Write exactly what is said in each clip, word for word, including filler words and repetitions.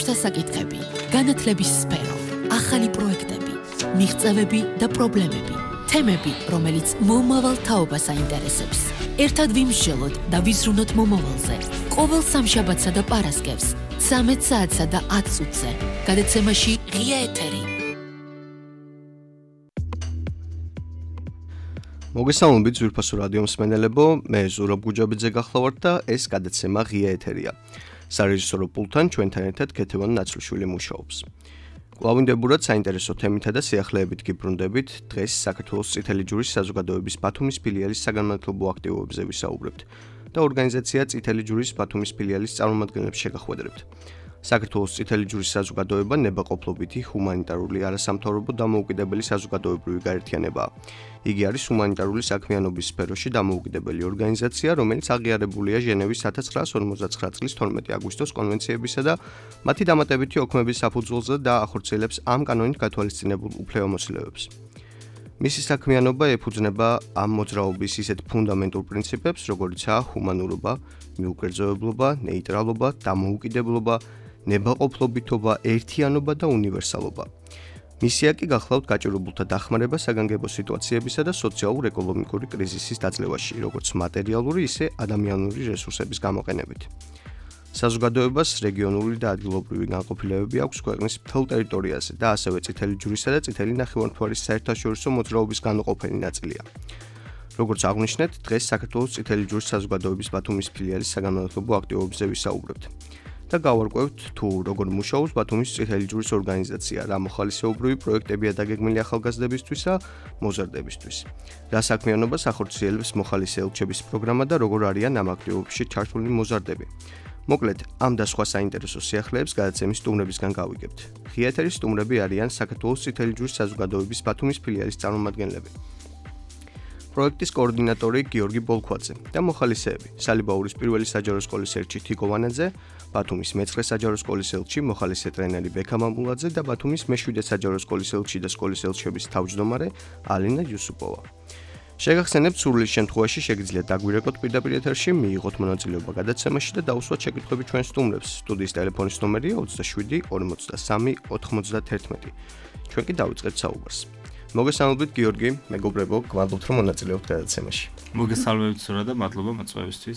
ბავშვთა საკითხები, განათლების სფერო, ახალი პროექტები, მიღწევები და პრობლემები, თემები, რომელიც მომავალ თაობას აინტერესებს. ერთად ვიმსჯელოთ და ვიზრუნოთ მომავალზე. ყოველ სამშაბათსა და პარასკევს, ცამეტ საათსა და ათ წუთზე. გადაცემაში ღია ეთერი. მოგესალმებით ძვირფასო რადიო მსმენელებო, მე ზურაბ გუჯაბიძე გახლავართ და ეს გადაცემა ღია ეთერია. სარეჟისორო პულტთან ჩვენთან ერთად ქეთევან ნაცვლიშვილი მუშაობს. კვლავინდებურად საინტერესო თემითა და სიახლეებით გიბრუნდებით, დღეს საქართველოს წითელი ჯვრის საზოგადოების ბათუმის ფილიალის საგანმანათლებლო აქტივობებზე ვისაუბრებთ და ორგანიზაცია წითელი ჯვრის ბათუმის ფილიალის წარმომადგენლებს შეგახვედრებთ. საქართველოს წითელი ჯვრის საზოგადოება ნებაყოფლობითი, ჰუმანიტარული, არასამთავრობო დამოუკიდებელი საზოგადოებრივი გაერთიანებაა. იგი არის ჰუმანიტარული საქმიანობის სფეროში დამოუკიდებელი ორგანიზაცია, რომელიც აღიარებულია ჟენევის ათას ცხრაას ორმოცდაცხრა წლის თორმეტი აგვისტოს კონვენციებისა და მათი დამატებითი ოქმების საფუძველზე და ახორციელებს ამ კანონით გათვალისწინებულ უფლებამოსილებებს. მისი საქმიანობა ეფუძნება ამ მოძრაობის ისეთ ფუნდამენტურ პრინციპებს, როგორიცაა ჰუმანურობა, მიუკერძოებლობა, ნეიტრალობა, დამოუკიდებლობა, ნებაყოფლობითობა, ერთიანობა და უნივერსალობა. მისია კი გახლავთ გაჭირვებულთა დახმარება საგანგებო სიტუაციებისა და სოციალურ-ეკონომიკური კრიზისის დაძლევაში, როგორც მატერიალური, ისე ადამიანური რესურსების გამოყენებით. საზოგადოებას რეგიონული და ადგილობრივი განყოფილებები აქვს ქვეყნის მთელ ტერიტორიაზე და ასევე წითელი ჯვრისა და წითელი ნახევარმთვარის საერთაშორისო მოძრაობის განუყოფელი ნაწილია. როგორც აღვნიშნეთ, დღეს საქართველოს წითელი ჯვრის საზოგადოების ბათუმის ფილიალის საგანმანათლებლო აქტივობებზე ვისაუბრებთ. და გავარკვევთ თუ როგორ მუშაობს ბათუმის წითელი ჯვრის ორგანიზაცია, რა მოხალისეობრივი პროექტებია დაგეგმილი ახალგაზრდებისთვისა, მოზარდებისთვის. რა საქმიანობას ახორციელებს მოხალისე ელჩების პროგრამა და როგორ არიან ამ აქტივობებში ჩართული მოზარდები. მოკლედ, ამ და სხვა საინტერესო სიახლეებს გადაცემის სტუმრებისგან გავიგებთ. ღია ეთერის სტუმრები არიან საქართველოს წითელი ჯვრის საზოგადოების ბათუმის ფილიალის წარმომადგენლები. პროექტის კოორდინატორი გიორგი ბოლქვაძე და მოხალისეები: სალიბაურის პირველი საჯარო სკოლის ელჩი თიკო ვანაძე, ბათუმის მეცხრე საჯარო სკოლის ელჩი მოხალისე ტრენერი ბექა მამულაძე და ბათუმის მეშვიდე საჯარო სკოლის ელჩი და სკოლის ელჩების თავმჯდომარე ალინა იუსუპოვა. შეგახსენებთ, სურვილის შემთხვევაში შეგიძლიათ დაგვირეკოთ პირდაპირ ეთერში, მიიღოთ მონაწილეობა გადაცემაში და დაუსვათ შეკითხვები ჩვენ სტუმრებს. სტუდიის ტელეფონის ნომერია ოცდაშვიდი ორმოცდასამი ოცდაათერთმეტი. ჩვენ კი დავიწყებთ საუბარს. მოგესალმებით გიორგი, მეგობრებო, გმადლობთ რომ მონაწილეობთ გადაცემაში. მოგესალმებით სურა და მადლობა მოწვევისთვის.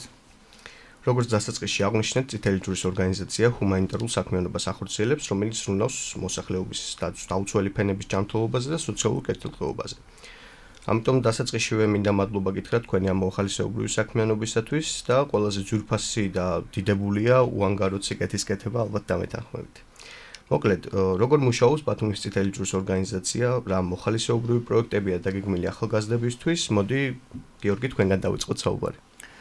როგორც დასაწყისში აღვნიშნეთ, წითელი ჯვრის ორგანიზაცია ჰუმანიტარულ საქმიანობას ახორციელებს, რომელიც ზრუნავს მოსახლეობის დაუცველი ფენების ჯანმრთელობაზე და სოციალურ კეთილდღეობაზე. ამიტომ დასაწყისშივე მინდა მადლობა გითხრათ თქვენი ამ მოხალისეობრივი საქმიანობისათვის და ყველაზე ძვირფასი და დიდებულია უანგარო სიკეთის კეთება ალბათ დამეთანხმებით. მოკლედ, როგორ მუშაობს ბათუმის წითელი ჯვრის ორგანიზაცია, რა მოხალისეობრივი პროექტებია დაგეგმილი ახალგაზრდებისთვის, მოდი გიორგი თქვენგან დავიწყოთ საუბარი.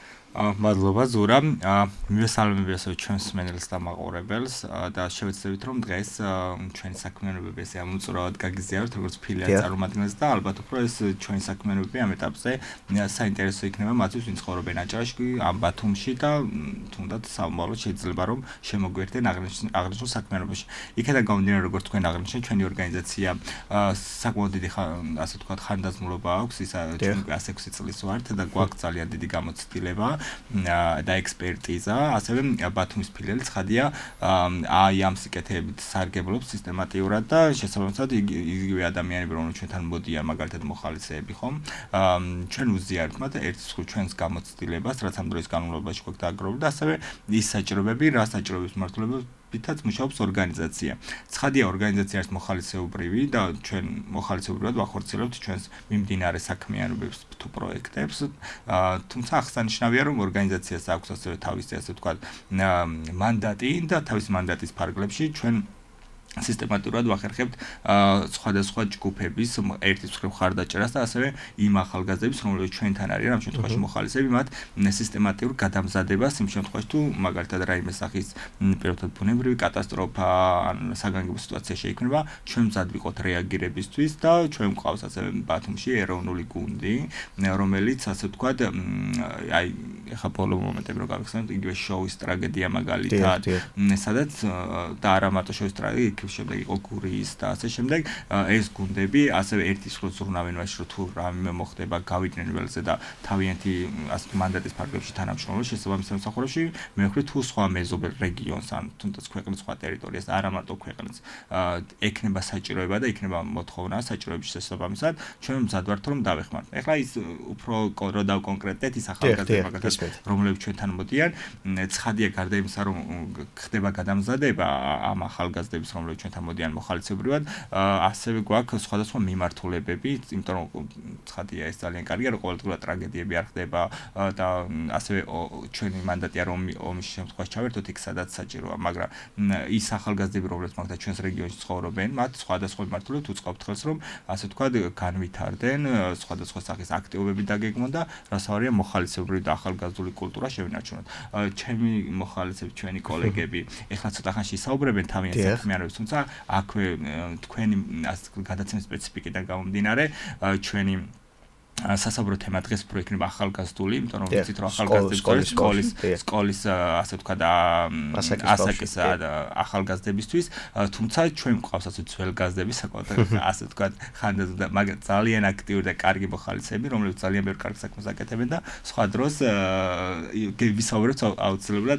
მადლობა ზურა. მივესალმები ასევე ჩვენს მსმენელს და მაყურებელს და შევეცდებით რომ დღეს ჩვენი საქმიანობები ესე ამოწურავად გაგიზიაროთ როგორც ფილიალის წარმომადგენლებს და ალბათ უფრო ეს ჩვენი საქმიანობები ამ ეტაპზე საინტერესო იქნება მათთვის, ვინც ცხოვრობენ აჭარაში, ამ ბათუმში და თუნდაც სამომავლოდ შეიძლება რომ შემოგვიერთდნენ აღნიშნულ საქმიანობაში. იქედან გამომდინარე, როგორც თქვენ აღნიშნეთ, ჩვენი ორგანიზაცია საკმაოდ დიდი ასე ვთქვათ ხანდაზმულობა აქვს, ისა ჩვენ ას ექვსი წლის ვართ და გვაქვს ძალიან დიდი გამოცდილება და ექსპერტიზა, ასევე ბათუმის ფილიალი ცხადია აი ამ სიკეთეებით სარგებლობს სისტემატიურად და შესაბამისად იგივე ადამიანები რომლებიც ჩვენთან მოდიან, მაგალითად მოხალისეები ხომ, ჩვენ უზიარებთ მათ ერთის მხრივ ჩვენს გამოცდილებას, რაც ამ დროის განმავლობაში გვაქვს დააგროვებული და ასევე ის საჭიროებები, რა საჭიროების მართლობებს თაც მუშაობს ორგანიზაცია. ცხადია ორგანიზაცია არის მოხალისეობრივი და ჩვენ მოხალისეობრივად ვახორციელებთ ჩვენს მიმდინარე საქმიანობებს თუ პროექტებს. თუმცა აღსანიშნავია რომ ორგანიზაციას აქვს ასევე თავისი ასე ვთქვათ მანდატი და თავის მანდატის ფარგლებში ჩვენ სისტემატურად ვახერხებთ სხვადასხვა ჯგუფების ერთის მხრივ ხარდაჭერას და ასევე იმ ახალგაზრდების, რომლებიც ჩვენთან არიან, ამ შემთხვევაში მოხალისეები, მათ სისტემატიურ გადამზადებას იმ შემთხვევაში თუ მაგალითად რაიმე სახის პირობითად ბუნებრივი კატასტროფა ან საგანგებო სიტუაცია შეიქმნება, ჩვენ მზად ვიყოთ რეაგირებისთვის და ჩვენ გვყავს ასევე ბათუმში ეროვნული გუნდი, რომელიც ასე ვთქვათ, აი ეხა ბოლო მომენტები რო გავიხსენებთ, იგივე შოუის ტრაგედია მაგალითად, სადაც და არა მარტო შოუის ტრაგედია, იქ შემდეგ იყო გურიის და ასე შემდეგ ეს გუნდები ასევე ერთის ხო ზრუნავენ მაშინ რომ თუ რამე მოხდება გავიდნენ ველზე და თავიანთი ასე მანდატის ფარგლებში თანამშრომლობა შესაბამისად მსახურებში მეოხრე თუ სხვა მეზობელ რეგიონს ან თუნდაც ქვეყნის სხვა ტერიტორიას არა მარტო ქვეყნის ექნება საჭიროება და იქნება მოთხოვნა საჭიროების შესაბამისად ჩვენ მზად ვართ რომ დავეხმაროთ. ეხლა ის უფრო რო დავკონკრეტეთ ის ახალგაზრდა მაგალითად რომლებიც ჩვენთან მოდიან ცხადია გარდა იმისა რომ ხდება გადამზადება ამ ახალგაზრდების რომლებიც ჩვენთან მოდიან მოხალისეობრივად ასევე გვაქვს სხვადასხვა მიმართულებები იმიტომ რომ ცხადია ეს ძალიან კარგია რომ ყოველდღიურად ტრაგედიები არ ხდება და ასევე ჩვენი მანდატია რომ ომის შემთხვევაში ჩავერთოთ იქ სადაც საჭიროა მაგრამ ის ახალგაზრდები რომლებიც მაგალითად ჩვენს რეგიონში ცხოვრობენ მათ სხვადასხვა მიმართულებით უწყობთ ხელს რომ ასე თქვა განვითარდნენ სხვადასხვა სახის აქტივობები დაგეგმონ და რასაორია მოხალისეობრივი და ახალგაზრდული კულტურა შევინარჩუნოთ. ჩემი მოხალისეები ჩვენი კოლეგები ეხლა ცოტა ხანში ისაუბრებენ თავიანთ საქმიანობებს თუმცა აქვე თქვენი გადაცემის სპეციფიკიდან გამომდინარე ჩვენი სასაბრო თემა დღეს პროექტება ახალგაზრდული, იმიტომ რომ ვიცით რომ ახალგაზრდების სკოლის სკოლის ასე თქვა და ასაკის ახალგაზრდებისთვის, თუმცა ჩვენ გვყავს ასე ძველგაზრდები საკუთარ ასე თქვა ხანდაზ და მაგრამ ძალიან აქტიური და კარგი მოხალისეები, რომლებიც ძალიან ბევრ კარგ საქმეს აკეთებენ და სხვა დროს ვისაუბრებთ აუცილებლად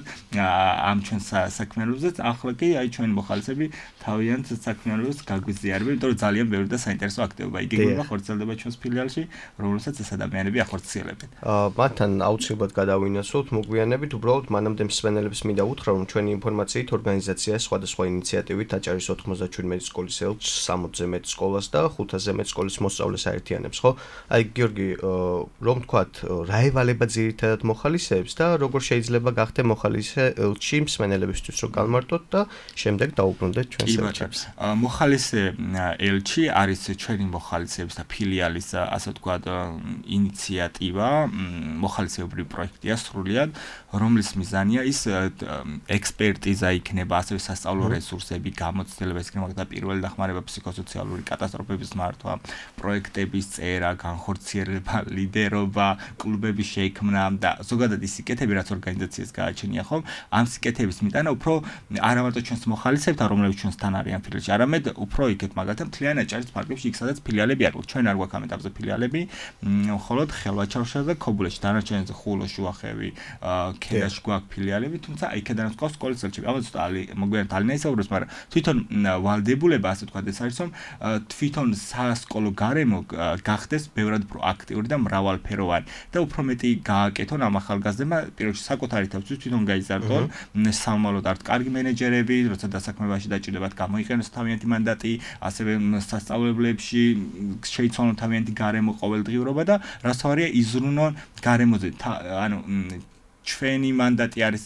ამ ჩვენ საქმიანობებზეც, ახლა კი აი ჩვენი მოხალისეები თავიანთ საქმიანობებს გაგვიზიარებენ, იმიტომ რომ ძალიან ბევრი და საინტერესო აქტივობა იგეგმება ხორციელდება ჩვენს ფილიალში. რომელსაც ეს ადამიანები ახორციელებენ. აა მათთან აუცილებლად გადავინასოთ, მოგვიანებით უბრალოდ მანამდე მსმენელებს მინდა უთხრა, რომ ჩვენი ინფორმაციით ორგანიზაცია სხვადასხვა ინიციატივით აჭარის ოთხმოცდაშვიდი სკოლის ელჩს, სამოცზე მეტ სკოლას და ხუთასზე მეტ სკოლის მოსწავლეს აერთიანებს, ხო? აი გიორგი, რომ თქვათ, რა ევალება ძირითადად მოხალისეებს და როგორ შეიძლება გახდე მოხალისე ელჩი მსმენელებისთვის რომ გამარტოთ და შემდეგ დაუბრუნდეთ ჩვენს ელჩებს. მოხალისე ელჩი არის ჩვენი მოხალისეების და ფილიალის ასე ვთქვათ ინიციატივა, მოხალისეობრივი პროექტია სრულიად, რომლის მიზანია ის ექსპერტიზა იქნება, ასევე სასწავლო რესურსები, გამოცდილება იქნება და პირველი დახმარება ფსიქოსოციალური კატასტროფების მართვა, პროექტების წერა, განხორციელება, ლიდერობა, კლუბების შექმნა და ზოგადად ის სიკეთები, რაც ორგანიზაციას გააჩნია ხომ, ამ სიკეთების მიტანა უფრო არა მარტო ჩვენს მოხალისეებთან, რომლებიც ჩვენსთან არიან ფილიალში, არამედ უფრო იქეთ მაგალითად მთლიანი აჭარის პარკებში, იქ სადაც ფილიალები არ გვაქვს. ჩვენ არ გვაქვს ამ ეტაპზე ფილიალები, მხოლოდ ხელვაჩაურში და ქობულეთში, დანარჩენზე ხულო, შუახევი, ქედაში გვაქვს ფილიალები, თუმცა იქედანაც გვაქვს სკოლის ელჩები. ამას მოგვიანებით ალინა ისაუბრებს, მაგრამ თვითონ ვალდებულება, ასე ვთქვათ, ეს არის, რომ თვითონ სასკოლო გარემო გახდეს ბევრად პროაქტიული და მრავალფეროვანი და უფრო მეტი გააკეთონ ამ ახალგაზრდებმა, პირველში საკუთარი თავისთვის თვითონ გაიზარდონ, სამომავლოდ ართ კარგი მენეჯერები, როცა დასაქმებაში დაჭირდებათ, გამოიყენოს თავიანთი მანდატი, ასევე სასწავლებლებში შეიცვალონ თავიანთი გარემო ყოველდღიურობა და რასაორია იზრუნონ გარემოზე ანუ ჩვენი მანდატი არის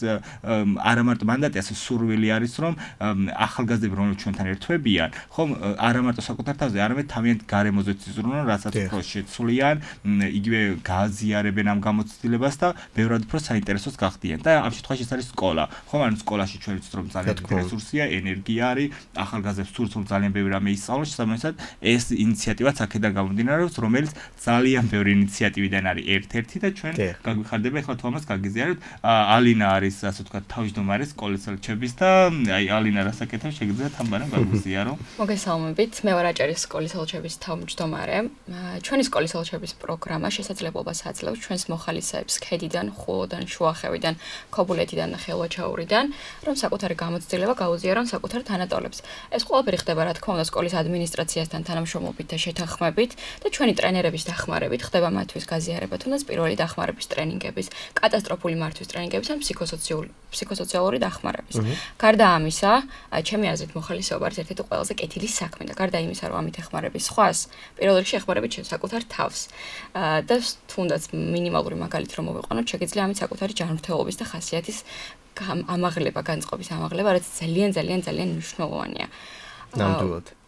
არა მარტო მანდატი, ასე სურვილი არის, რომ ახალგაზრდები რომლებიც ჩვენთან ერთვებიან, ხომ არა მარტო საკუთარ თავზე, არამედ თავიანთ გარემოზეც იზრუნონ, რასაც უფრო შეცვლიან, იგივე გააზიარებენ ამ გამოცდილებას და ბევრად უფრო საინტერესოს გახდიან. და ამ შემთხვევაში ეს არის სკოლა. ხომ ანუ სკოლაში ჩვენ ვიცით რომ ძალიან დიდი რესურსია, ენერგია არის, ახალგაზრდებს სურს რომ ძალიან ბევრი რამე ისწავლონ, შესაბამისად ეს ინიციატივაც აქედან გამომდინარეობს, რომელიც ძალიან ბევრი ინიციატივიდან არის ერთ-ერთი და ჩვენ გაგვიხარდება ახლა თუ ამას გაგიზიარებთ. ალინა არის ასე ვთქვათ თავმჯდომარე სკოლის ელჩების და აი ალინა რასაკეთებს შეგიძლიათ ამ ბანამ გაგვიზიარო. მოგესალმებით, მე ვარ აჭარის სკოლის ელჩების თავმჯდომარე. ჩვენი სკოლის ელჩების პროგრამა შესაძლებლობას აძლევს ჩვენს მოხალისეებს ქედიდან, ხულოდან, შუახევიდან, ქობულეთიდან და ხელვაჩაურიდან, რომ საკუთარი გამოცდილება გაუზიარონ საკუთარ თანატოლებს. ეს ყველაფერი ხდება რა თქმა უნდა სკოლის ადმინისტრაციასთან თანამშრომლობით და შეთანხმებით და ჩვენი ტრენერების დახმარებით ხდება მათთვის გაზიარება თუნდაც პირველი დახმარების ტრენინგების, კატასტროფული მართვის ტრენინგების ან ფსიქოსოციალური დახმარების. გარდა ამისა, ჩემი აზრით მოხალისეობა არის ერთ-ერთი ყველაზე კეთილი საქმე და გარდა იმისა, რომ ამით ეხმარების სხვას, პირველ რიგში ეხმარებით საკუთარ თავს. და თუნდაც მინიმალური მაგალითი რომ მოვიყვანოთ, შეგიძლია ამით საკუთარი ჯანმრთელობის და ხასიათის ამაღლება, განწყობის ამაღლება, რაც ძალიან ძალიან ძალიან მნიშვნელოვანია. ნამდვილად.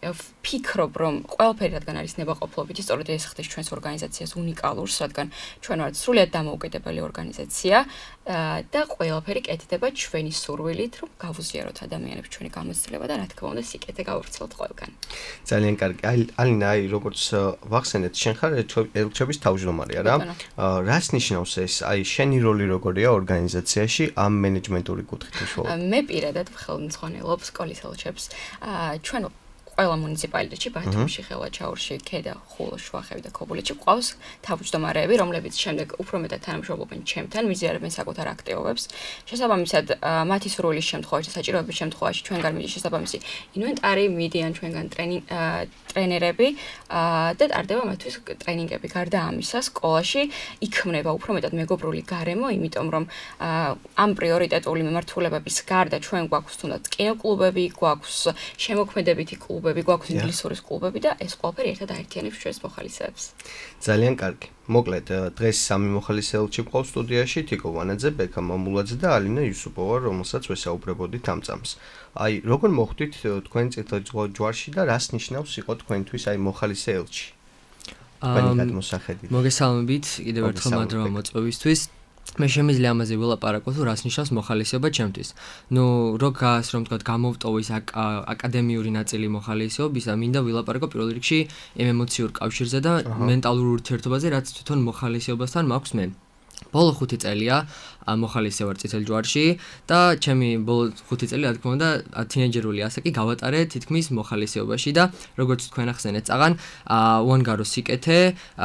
ვფიქრობ, რომ ყველაფერი რადგან არის ნებაყოფლობითი, სწორედ ეს ხდის ჩვენს ორგანიზაციას უნიკალურს, რადგან ჩვენ ვართ სრულიად დამოუკიდებელი ორგანიზაცია და ყველაფერი კეთდება ჩვენი სურვილით, რომ გავუზიაროთ ადამიანებს ჩვენი გამოცდილება და რა თქმა უნდა სიკეთე გავვრცელოთ ყველგან. ძალიან კარგი. ალინა, აი როგორც ვახსენეთ, შენ ხარ ელჩების თავმჯდომარე, არა? რას ნიშნავს ეს? აი შენი როლი როგორია ორგანიზაციაში ამ მენეჯმენტური კუთხით უშუალოდ? მე პირადად ხელმძღვანელობ სკოლის ელჩებს. ჩვენ ყველა მუნიციპალიტეტში, ბათუმში, ხელვაჩაურში, ქედა, ხულო, შუახევი და ქობულეთში ყავს თავმჯდომარეები, რომლებიც შემდეგ უფრო მეტად თანამშრომლობენ ჩემთან, ვიზიარებენ საკუთარ აქტივობებს. შესაბამისად, მათი სურვილის შემთხვევაში, საჭიროების შემთხვევაში ჩვენგან მიდის შესაბამისი ინვენტარი, მიდიან ჩვენგან ტრენერები და ტარდება მათთვის ტრენინგები. გარდა ამისა, სკოლაში იქმნება უფრო მეტად მეგობრული გარემო, იმიტომ რომ ამ პრიორიტეტული მიმართულებების გარდა ჩვენ გვაქვს თუნდაც კინოკლუბები, გვაქვს შემოქმედებითი კლუბები, გვაქვს ინგლისურის კლუბები და ეს ყველაფერი ერთად აერთიანებს ჩვენს მოხალისეებს. ძალიან კარგი. მოკლედ, დღეს სამი მოხალისეელჩი ყავს სტუდიაში, თიკო ვანაძე, ბექა მამულაძე და ალინა იუსუპოვა, რომელსაც ვესაუბრებოდით ამ წამს. აი, როგორ მოხვდით თქვენ წითელ ჯვარში და რას ნიშნავს იყო თქვენთვის აი მოხალისეელჩი? თქვენი გადმოსახედით. მოგესალმებით, კიდევ ერთხელ მადლობა მოწვევისთვის. მე შემიძლია ამაზე ვილაპარაკო, თუ რას ნიშნავს მოხალისეობა ჩემთვის. ნუ რო გას რომ თქვა გამოვტოვის აკადემიური ნაწილი მოხალისეობის და მინდა ვილაპარაკო პირველ რიგში იმ ემოციურ კავშირზე და მენტალურ ურთიერთობაზე, რაც თვითონ მოხალისეობასთან მაქვს მე. ბოლო ხუთი წელია მოხალისე ვარ წითელ ჯვარში და ჩემი ბოლო ხუთი წელი, რა თქმა უნდა, თინეიჯერული ასაკი გავატარე თითქმის მოხალისეობაში და როგორც თქვენ ახსენეთ წაღან, უანგარო სიკეთე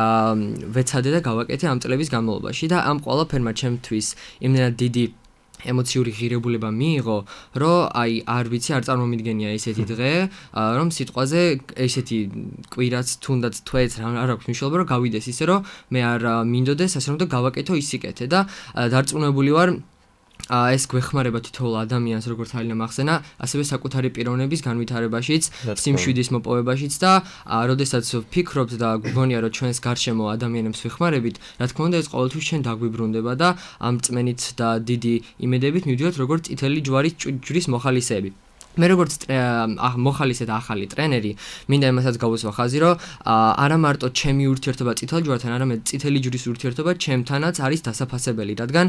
ვეცადე და გავაკეთე ამ წლების განმავლობაში და ამ ყველაფერმა ჩემთვის იმდენად დიდი ემოციური ღირებულება მიიღო, რომ აი არ ვიცი, არ წარმომიდგენია ესეთი დღე, რომ სიტყვაზე ესეთი კვირაც თუნდაც თვეც არ აქვს მნიშვნელობა, რომ გავიდეს ისე, რომ მე არ მინდოდეს ასე რომ და გავაკეთო ის სიკეთე და დარწმუნებული ვარ ეს გვეხმარება თითოეულ ადამიანს, როგორც ალინა მახსენა, ასევე საკუთარი პიროვნების განვითარებაშიც, სიმშვიდის მოპოვებაშიც და როდესაც ვფიქრობთ და გგონია, რომ ჩვენს გარშემო ადამიანებს ვეხმარებით, რა თქმა უნდა, ეს ყოველთვის ჩვენ დაგვიბრუნდება და ამ წმენით და დიდი იმედებით მივდივართ როგორც წითელი ჯვარის ჯვრის მოხალისეები. მე როგორც მოხალისე და ახალი ტრენერი, მინდა იმასაც გავუსვა ხაზი, რომ არა მარტო ჩემი ურთიერთობა წითელ ჯვართან, არამედ წითელი ჯვრის ურთიერთობა ჩემთანაც არის დასაფასებელი, რადგან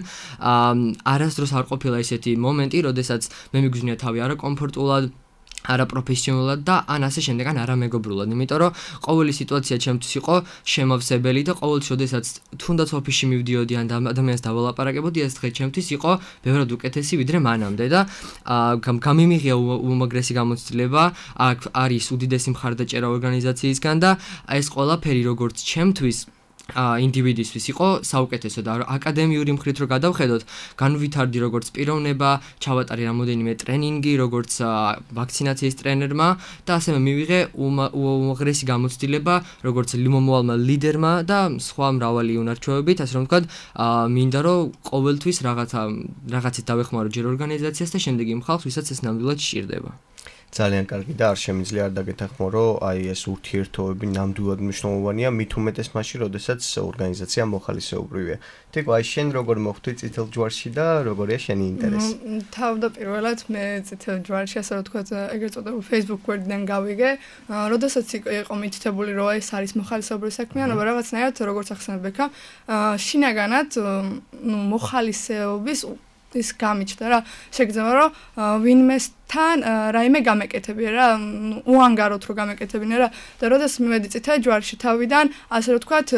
არასდროს არ ყოფილა ესეთი მომენტი, როდესაც მე მიგვიზნია თავი არაკომფორტულად, არაპროფესიონალად და ან ასე შემდეგ ან არამეგობრულად, იმიტომ რომ ყოველი სიტუაცია ჩემთვის იყო შემავსებელი და ყოველთვის, როდესაც თუნდაც ოფისში მივდიოდი ან ადამიანს დავალაპარაკებოდი, ეს დღე ჩემთვის იყო ბევრად უკეთესი ვიდრე მანამდე და გამიმიღია უმაგრესი გამოცდილება, აქ არის უდიდესი მხარდაჭერა ორგანიზაციისგან და ეს ყველაფერი როგორც ჩემთვის ინდივიდისთვის იყო საუკეთესო და აკადემიური მხრით რო გადავხედოთ, განვითარდი როგორც პიროვნება, ჩავატარე რამოდენიმე ტრენინგი, როგორც ვაქცინაციის ტრენერმა და ასევე მივიღე უმაღრესი გამოცდილება, როგორც მომავალმა ლიდერმა და სხვა მრავალი უნარჩვევებით, ასე რომ ვთქვათ, მინდა რომ ყოველთვის რაღაცა რაღაცით დავეხმარო ჯერ ორგანიზაციას და შემდეგ იმ ხალხს, ვისაც ეს ნამდვილად სჭირდება. ძალიან კარგი და არ შემიძლია არ დაგეთანხმო, რომ აი ეს ურთიერთობები ნამდვილად მნიშვნელოვანია, მით უმეტეს მასში, როდესაც ორგანიზაცია მოხალისეობრივია. თიკო, აი შენ როგორ მოხვდი წითელ ჯვარში და როგორია შენი ინტერესი? თავდაპირველად მე წითელ ჯვარში, ასე რომ ვთქვათ, ეგრეთ წოდებულ Facebook გვერდიდან გავიგე, როდესაც იყო მითითებული, რომ ეს არის მოხალისეობრივი საქმიანობა, რაღაცნაირად, როგორც ახსენე ბექა, შინაგანად, ნუ მოხალისეობის ის გამიჩნდა რა, შეგრძნება რომ ვინმესთან რაიმე გამეკეთებია რა, უანგაროთ რო გამეკეთებინა რა და როდესაც მივედი წითელ ჯვარში თავიდან, ასე რომ ვთქვათ,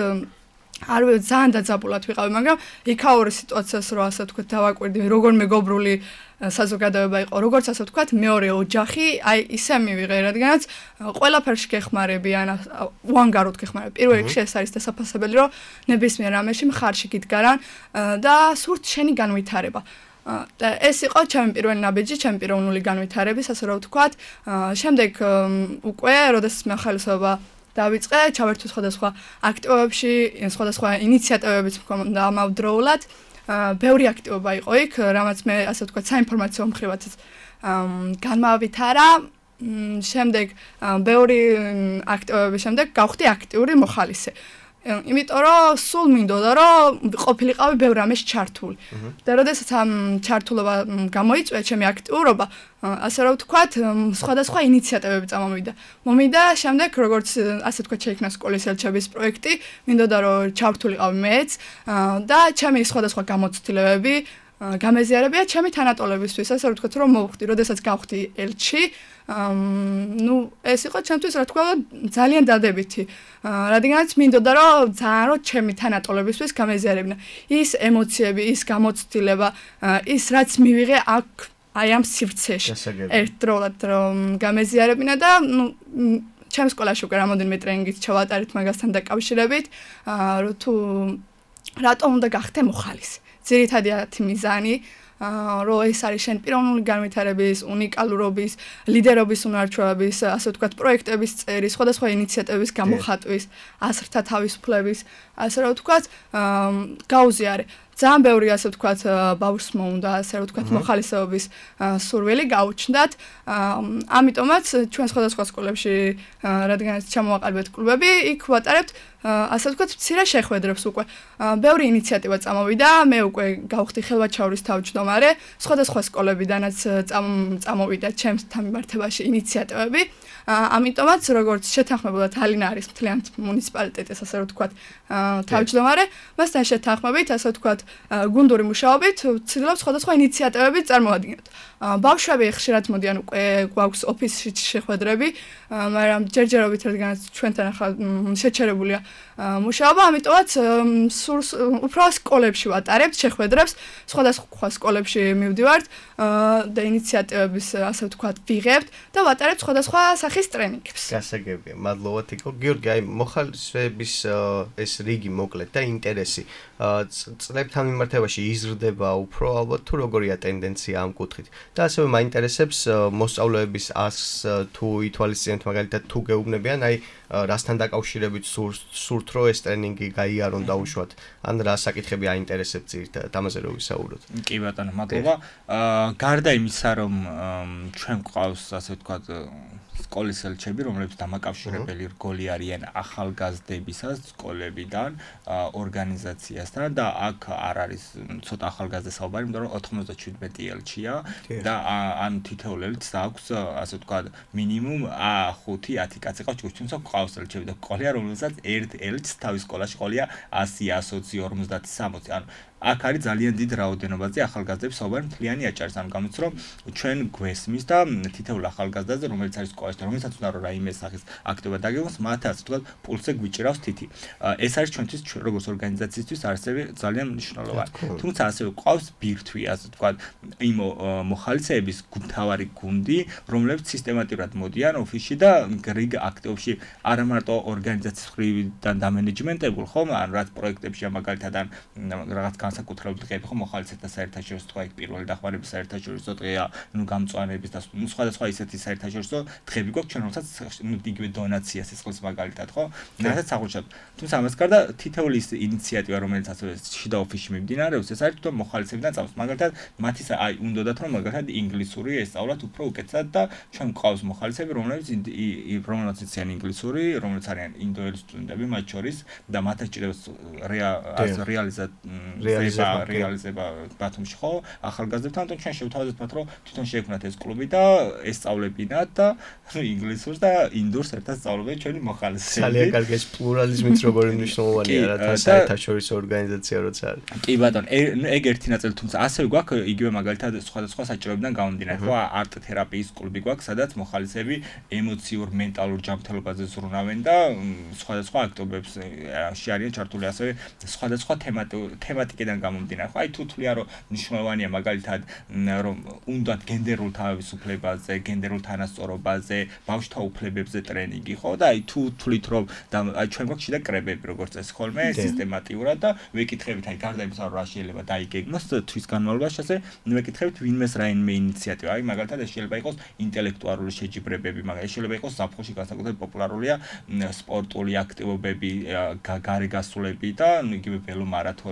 არ ვიცი, ძალიან დაძაბულად ვიყავი, მაგრამ იქაური სიტუაციას რო ასე ვთქვათ დავაკვირდი, როგორ მეგობრული საზოგადოება იყო, როგორც ასე ვთქვათ, მეორე ოჯახი, აი ისე მივიღე, რადგანაც ყველაფერში გეხმარები, ან უანგაროდ გეხმარები. პირველ რიგში ეს არის დასაფასებელი, რომ ნებისმიერ რამეში მხარში გიდგარან და სურთ შენი განვითარება. და ეს იყო ჩემი პირველი ნაბიჯი, ჩემი პიროვნული განვითარების, ასე რომ ვთქვათ. შემდეგ უკვე, როდესაც მე ხალისობა დავიწყე, ჩავერთვი სხვადასხვა აქტივობებში, სხვადასხვა ინიციატივებიც მქონდა ამავდროულად. ბევრი აქტივობა იყო იქ, რამაც მე ასე ვთქვათ, საინფორმაციო მხრივაც განმავითარა. შემდეგ ბევრი აქტივობების შემდეგ გავხდი აქტიური მოხალისე. იმიტომ რომ სულ მინდოდა რომ ყოფილიყავი ბევრ რამეს ჩართული. და როდესაც ამ ჩართულობა გამოიწვია ჩემი აქტიურობა, ასე რომ ვთქვათ, სხვადასხვა ინიციატივები წამომივიდა. მომიდა შემდეგ როგორც ასე ვთქვათ შეიქმნა სკოლის ელჩების პროექტი, მინდოდა რომ ჩავრთულიყავი მეც და ჩემი სხვადასხვა გამოცდილებები გამეზიარებია ჩემი თანატოლებისთვის, ასე რომ ვთქვათ, რომ მოვხდი, როდესაც გავხდი ელჩი, ну, ეს იყო ჩემთვის რა თქვა ძალიან დადებითი. რადგანაც მინდოდა რომ ძალიან რომ ჩემი თანატოლებისთვის გამეზიარებინა. ის ემოციები, ის გამოცდილება, ის რაც მივიღე აქ აი ამ სივრცეში. ერთდროულად რომ გამეზიარებინა და ну, ჩემ სკოლაში უკვე რამოდენიმე ტრენინგით ჩავატარეთ მაგასთან დაკავშირებით, რომ თუ რატომ უნდა გახდე მოხალისი. ძირითადად მიზანი რომ ეს არის შენ პიროვნული განვითარების, უნიკალურობის, ლიდერობის უნარჩვევების, ასე ვთქვათ, პროექტების წერის, სხვადასხვა ინიციატივების გამოხატვის, ასრთა თავისუფლების, ასე რომ ვთქვათ, გაუზიარე. ძალიან ბევრი ასე ვთქვათ, ბავშვს მოუნდა, ასე რომ ვთქვათ, მოხალისეობის სურვილი გაუჩნდათ. ამიტომაც ჩვენ სხვადასხვა სკოლებში, რადგანაც ჩამოვაყალიბეთ კლუბები, იქ ვატარებთ ასე ვთქვათ, მცირე შეხვედრებს უკვე. ბევრი ინიციატივა წამოვიდა, მე უკვე გავხდი ხელვაჩაურის თავმჯდომარე, სხვადასხვა სკოლებიდანაც წამოვიდა ჩემს თანმიმართებაში ინიციატივები. ამიტომაც როგორც შეთანხმებულად ალინა არის მთლიანად მუნიციპალიტეტის ასე რომ ვთქვათ თავმჯდომარე, მასთან შეთანხმებით ასე ვთქვათ გუნდური მუშაობით ვცდილობთ სხვადასხვა ინიციატივები წარმოადგინოთ. ბავშვები ხშირად მოდიან უკვე გვაქვს ოფისში შეხვედრები, მაგრამ ჯერჯერობით რადგანაც ჩვენთან ახლა შეჩერებულია მუშაობა, ამიტომაც უფრო სკოლებში ვატარებთ შეხვედრებს, სხვადასხვა სკოლებში მივდივართ და ინიციატივების ასე ვთქვათ ვიღებთ და ვატარებთ სხვადასხვა სახის ტრენინგებს. გასაგებია, მადლობა თიკო. გიორგი, აი მოხალისეების ეს რიგი მოკლედ და ინტერესი წლებთან მიმართებაში იზრდება უფრო ალბათ თუ როგორია ტენდენცია ამ კუთხით. და ასევე მაინტერესებს მოსწავლეების ასს თუ ითვალისწინებთ მაგალითად თუ გეუბნებიან, აი რასთან დაკავშირებით სურთ რომ ეს ტრენინგი გაიარონ დაუშვათ, ან რა საკითხები აინტერესებთ ძირითადად, ამაზე რო ვისაუბროთ. კი ბატონო, მადლობა. გარდა იმისა, რომ ჩვენ გვყავს ასე ვთქვათ სკოლის ელჩები, რომლებიც დამაკავშირებელი რგოლი არიან ახალგაზრდებისას სკოლებიდან, ორგანიზაციასთან და აქ არ არის ცოტა ახალგაზრდა საუბარი, იმიტომ რომ ოთხმოცდაშვიდმეტი ელჩია და ან თითოეულ ელჩს აქვს ასე ვთქვათ მინიმუმ ხუთი ათი კაცი ყავს ჯგუფში, თუმცა გვყავს ელჩები და ყოლია, რომელსაც ერთ ელჩს თავის სკოლაში ყოლია ასი, ოცი, ორმოცდაათი, სამოცი, ანუ აქ არის ძალიან დიდ რაოდენობაზე ახალგაზრდების საუბარი მთლიანი აჭარის, ანუ გამოდის რომ ჩვენ გვესმის და თითოეულ ახალგაზრდაზე, რომელიც არის სკოლაში და რომელსაც უნდა რომ რაიმე სახის აქტივობა დაგეგმოს, მათ ასე ვთქვათ პულსზე გვიჭირავს თითი. ეს არის ჩვენთვის როგორც ორგანიზაციისთვის ასევე ძალიან მნიშვნელოვანი. თუმცა ასევე გვყავს ბირთვი, ასე ვთქვათ, იმ მოხალისეების მთავარი გუნდი, რომლებიც სისტემატურად მოდიან ოფისში და რიგ აქტივებში არა მარტო ორგანიზაციის მხრიდან დამენეჯმენტებულ, ხომ, ან რაც პროექტებში მაგალითად ან რაღაც განსაკუთრებულ დღეებში ხომ მოხალისეთა საერთაშორისო თქვა იქ პირველი დახმარების საერთაშორისო დღეა, ნუ გამწვანების და ნუ სხვადასხვა ისეთი საერთაშორისო დღეები გვაქვს ჩვენ, რომელსაც ნუ იგივე დონაცია სისხლის მაგალითად, ხო? რასაც აღუჩათ. თუმცა ამას გარდა თითოეული ის ინიციატივა, რომელიც ასევე შიდა ოფისში მიმდინარეობს, ეს არის თვითონ მოხალისეებიდან წამოს. მაგალითად, მათი აი უნდათ რომ მაგალითად ინგლისური ესწავლათ უფრო უკეთესად და ჩვენ გვყავს მოხალისეები, რომლებიც რომლებიც იციან ინგლისური, რომლებიც არიან ინდოელი სტუდენტები მათ შორის და მათ ეჭირებს რეალიზად რეალიზება ბათუმში ხო ახალგაზრდებთან და ჩვენ შევთავაზეთ მათ რომ თვითონ შეექმნათ ეს კლუბი და ესწავლებინათ და ინგლისურს და ინდურს ერთად სწავლობენ ჩვენი მოხალისეები. ძალიან კარგი ეს პლურალიზმიც როგორი მნიშვნელოვანია რა თან საერთაშორისო ორგანიზაცია როცა არის. კი ბატონო, ეგ ერთი ნაწილი, თუმცა ასევე გვაქვს იგივე მაგალითად სხვადასხვა საჭიროებიდან გამომდინარე, ხო, არტ თერაპიის კლუბი გვაქვს, სადაც მოხალისეები ემოციურ, მენტალურ ჯანმრთელობაზე ზრუნავენ და სხვადასხვა აქტობებს შეარიან ჩართული, ასევე სხვადასხვა თემატიკიდან გამომდინარე. ხო, აი თუ თვლიან რომ მნიშვნელოვანია მაგალითად რომ უნდათ გენდერულ თავისუფლებაზე, გენდერულ თანასწორობაზე, ბავშვთა უფლებებზე ტრენინგი, ხო? და აი თუ თვლით რომ აი ჩვენ გვაქვს შიდა კრებები როგორც ეს ხოლმე სისტემატიურად და ვეკითხებით აი გარდა იმისა რომ რა შეიძლება დაიგეგმოს თვის განმავლობაში, ასე ვეკითხებით ვინმეს რაიმე ინიციატივა. აი მაგალითად ეს შეიძლება იყოს ინტელექტუალური შეჯიბრებები, მაგრამ ეს შეიძლება იყოს ზაფხულში განსაკუთრებით პოპულარულია სპორტული აქტივობები, გარეგასულები და იგივე ველომარათონი თქვენ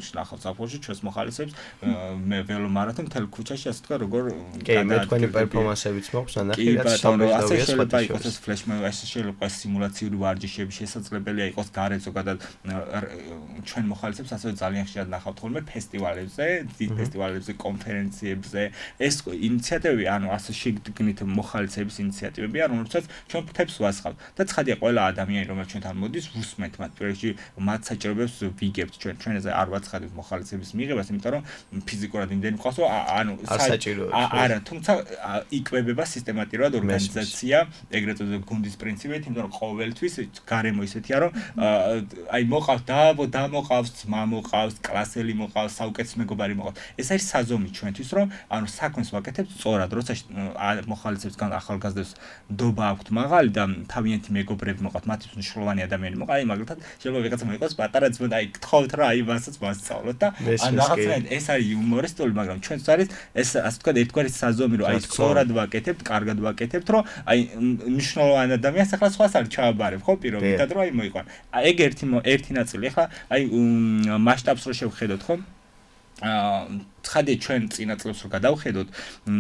წიგნში ნახავთ საფუძვლში ჩვენს მოხალისეებს მე ველომარათონ მთელ ქუჩაში ასე თქვა როგორ კი მე თქვენი პერფორმანსებიც მოყავს ანახი რაც სამეცნიერო შეიძლება იყოს ეს ფლეშმე ეს შეიძლება იყოს სიმულაციური ვარჯიშები შესაძლებელია იყოს გარეთ ზოგადად ჩვენ მოხალისეებს ასევე ძალიან ხშირად ნახავთ ხოლმე ფესტივალებზე დიდ ფესტივალებზე კონფერენციებზე ეს ინიციატივები ანუ ასე შეგდგენით მოხალისეების ინიციატივებია რომელსაც ჩვენ ფთებს ვასხავთ და ცხადია ყველა ადამიანი რომელიც ჩვენთან მოდის ვუსმენთ მათ პირველში მათ საჭიროებებს ვიგებთ ჩვენ ჩვენზე არ ვაცხადებთ მოხალისეების მიღებას იმიტომ რომ ფიზიკურად იმდენი ყავს ანუ არა თუმცა იკვებება სისტემატურად ორგანიზაცია ეგრეთ წოდებული გუნდის პრინციპით იმიტომ რომ ყოველთვის გარემო ისეთია რომ აი მოყავს დააბო დამოყავს ძმა მოყავს კლასელი მოყავს საუკეთესო მეგობარი მოყავს ეს არის საზომი ჩვენთვის რომ ანუ საქმეს ვაკეთებთ სწორად როცა მოხალისეებს გან ახალგაზრდებს ნდობა აქვთ მაღალი და თავიანთი მეგობრები მოყავთ მათთვის მნიშვნელოვანი ადამიანი მოყავთ აი მაგალითად შეიძლება ვიღაცა მოიყოს პატარა ძმა და აი გთხოვთ რა აი მასაც მასწავლოთ და ან რაღაცნაირად ეს არის იუმორისტული მაგრამ ჩვენც არის ეს ასე თქვა ერთგვარი საზომი რომ აი სწორად ვაკეთებთ კარგად ვაკეთებთ რომ აი მნიშვნელოვანი ადამიანს ახლა სხვას არ ჩააბარებ ხო პირობითად რომ აი მოიყვან ეგ ერთი ერთი ნაწილი ახლა აი მასშტაბს რო შევხედოთ ხო აა ცხადია ჩვენ წინა წლებს რო გადავხედოთ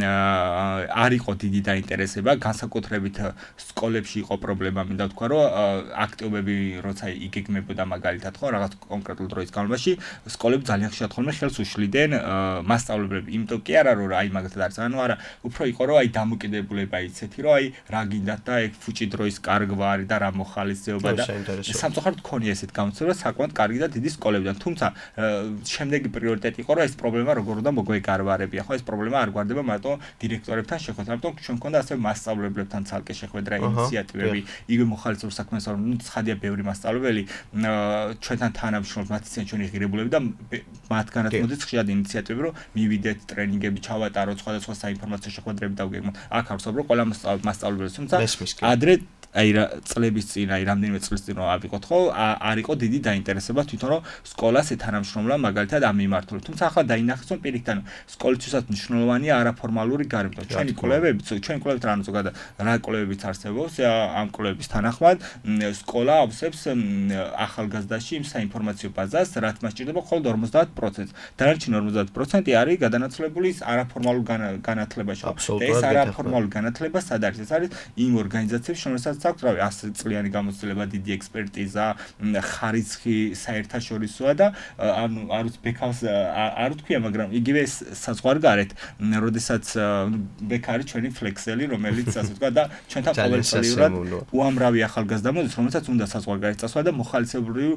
არ იყო დიდი დაინტერესება განსაკუთრებით სკოლებში იყო პრობლემა მინდა ვთქვა რომ აქტივობები როცა იგეგმებოდა მაგალითად ხო რაღაც კონკრეტულ დროის განმავლობაში სკოლები ძალიან ხშირად ხოლმე ხელს უშლიდნენ მასწავლებლები იმიტომ კი არა რომ აი მაგალითად არის ანუ არა უფრო იყო რომ აი დამოკიდებულება იცეთი რომ აი რა გინდათ და ეგ ფუჭი დროის კარგვარი და რა მოხალისეობა და სამწუხაროდ ქონია ესეთ გამოცდილება საკმაოდ კარგი და დიდი სკოლებიდან თუმცა შემდეგი პრიორიტეტი იყო რომ ეს პრობლემა როგორ და მოგვეგარვარებია ხო ეს პრობლემა არ გვარდება მარტო დირექტორებთან შეხვედრა, ამიტომ ჩვენ მქონდა ასევე მასწავლებლებთან ცალკე შეხვედრა ინიციატივები, იგივე მოხალისეობის საქმეს რომ ნუ ცხადია ბევრი მასწავლებელი ჩვენთან თანამშრომლობ მათიციან ჩვენი ღირებულები და მათგანაც მოდის ხშირად ინიციატივები რომ მივიდეთ ტრენინგები ჩავატაროთ სხვადასხვა საინფორმაციო შეხვედრები დავგეგმოთ აქ არ ვსაუბრო ყველა მასწავლებელი თუმცა ადრე აი რა წლების წინ აი რამდენიმე წლის წინ რომ ავიყოთ ხო არ იყო დიდი დაინტერესება თვითონ რომ სკოლას ეთანამშრომლა მაგალითად ამ მიმართულებით თუმცა ახლა დაინახეს რომ პირიქთან სკოლისთვისაც მნიშვნელოვანია არაფორმალური გარემო ჩვენი კვლევები ჩვენი კვლევით რა ზოგადად რა კვლევებიც არსებობს ამ კვლევების თანახმად სკოლა ავსებს ახალგაზრდაში იმ საინფორმაციო ბაზას რაც მას ჭირდება მხოლოდ ორმოცდაათ პროცენტს დანარჩენი ორმოცდაათ პროცენტი არის გადანაცვლებული არაფორმალურ განათლებაში ეს არაფორმალური განათლება სად არის ეს არის იმ ორგანიზაციებში რომელსაც აქვს რავი ასი წლიანი გამოცდილება დიდი ექსპერტიზა ხარისხი საერთაშორისოა და ანუ არ ვიცი ბექავს არ ვთქვია მაგრამ იგივე საზღვარგარეთ როდესაც ბექარი ჩვენი ფლექსელი რომელიც ასე ვთქვა და ჩვენთან ყოველწლიურად უამრავი ახალგაზრდა მოდის რომელსაც უნდა საზღვარგარეთ წასვლა და მოხალისებრივ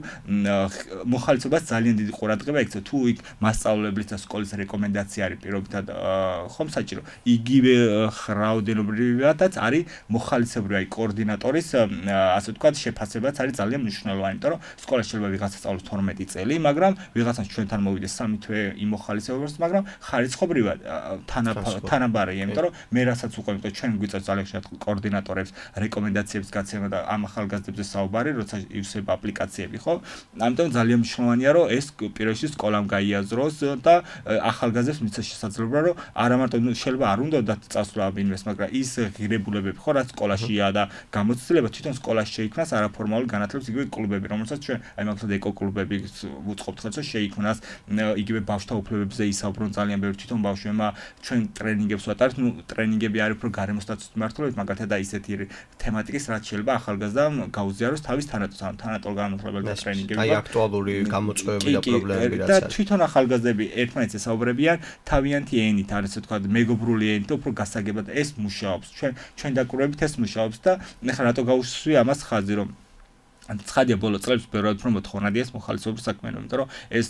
მოხალისებას ძალიან დიდი ყურადღება ექცევს თუ იქ მასწავლებლის და სკოლის რეკომენდაცია არის პირობითად ხომ საჭირო იგივე რაოდენობრივადაც არის მოხალისებრივი აი კოორდინატორის ასე ვთქვათ შეფასებაც არის ძალიან მნიშვნელოვანი იმიტომ რომ სკოლა შეიძლება ვიღაცა სწავლოს თორმეტი წელი მაგრამ ვიღაცას ჩვენთან მოვიდეს სამი თვე იმ მოხალისეობას მაგრამ ხარისხობრივად თანაბარია იმიტომ რომ მე რასაც უყურებ იმიტომ ჩვენ გვიწევს ძალიან ხშირად კოორდინატორებს რეკომენდაციების გაცემა და ამ ახალგაზრდებზე საუბარი როცა ივსებ აპლიკაციები ხო ამიტომ ძალიან მნიშვნელოვანია რომ ეს პირველში სკოლამ გაიაზროს და ახალგაზრდებს მიცეს შესაძლებლობა რომ არა მარტო შეიძლება არ უნდა წასვლა ინვესტ მაგრამ ის ღირებულებები ხო რაც სკოლაშია და გამოცდილება თვითონ სკოლაში შეიქმნას არაფორმალური განათლების იგივე კლუბები რომელსაც ჩვენ აი მაგალითად ეკო კლუბები ვუწყობთ ხოლმე შეიქმნას იგივე ბავშვთა უფლებებზე ისაუბრონ ძალიან ბევრი თვითონ ბავშვებმა ჩვენ ტრენინგებს ვატარებთ ნუ ტრენინგები არის უფრო გარემოსტატუსით მართლობთ მაგალითად აი ისეთი თემატიკის რაც შეიძლება ახალგაზრდამ გაუზიაროს თავის თანატოლ თანატოლ განათლებელ და ტრენინგები აი აქტუალური გამოწვევები და პრობლემები რაც არის და თვითონ ახალგაზრდები ერთმანეთს ესაუბრებიან თავიანთი ენით არის ასე ვთქვათ მეგობრული ენით და უფრო გასაგებად ეს მუშაობს ჩვენ ჩვენ დაკურებით ეს მუშაობს და ეხლა რატო გავუსვი ამას ხაზი რომ ცხადია ბოლო წლებში ბევრად უფრო მოთხოვნადია ეს მოხალისეობის საქმიანობა, იმიტომ რომ ეს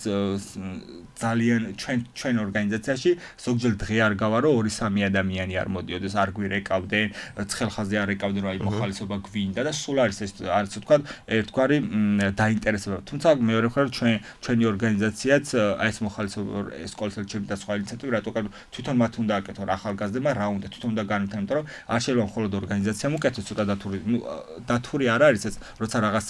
ძალიან ჩვენ ჩვენ ორგანიზაციაში ზოგჯერ დღე არ გავა რომ ორი სამი ადამიანი არ მოდიოდეს, არ გვირეკავდნენ, ცხელხაზი არ ეკავდნენ, რომ აი მოხალისეობა გვინდა და სულ არის ეს არის თქვა ერთგვარი დაინტერესება. თუმცა მეორე მხარეს ჩვენ ჩვენი ორგანიზაციაც აი ეს მოხალისეობა სკოლისელჩები და სხვა ინიციატივები რატო კარგი თვითონ მათ უნდა აკეთონ ახალგაზრდებმა რა უნდა თვითონ უნდა განვითარონ, იმიტომ რომ არ შეიძლება მხოლოდ ორგანიზაციამ უკეთოს ცოტა დათური დათური არ არის ეს როცა რაღაც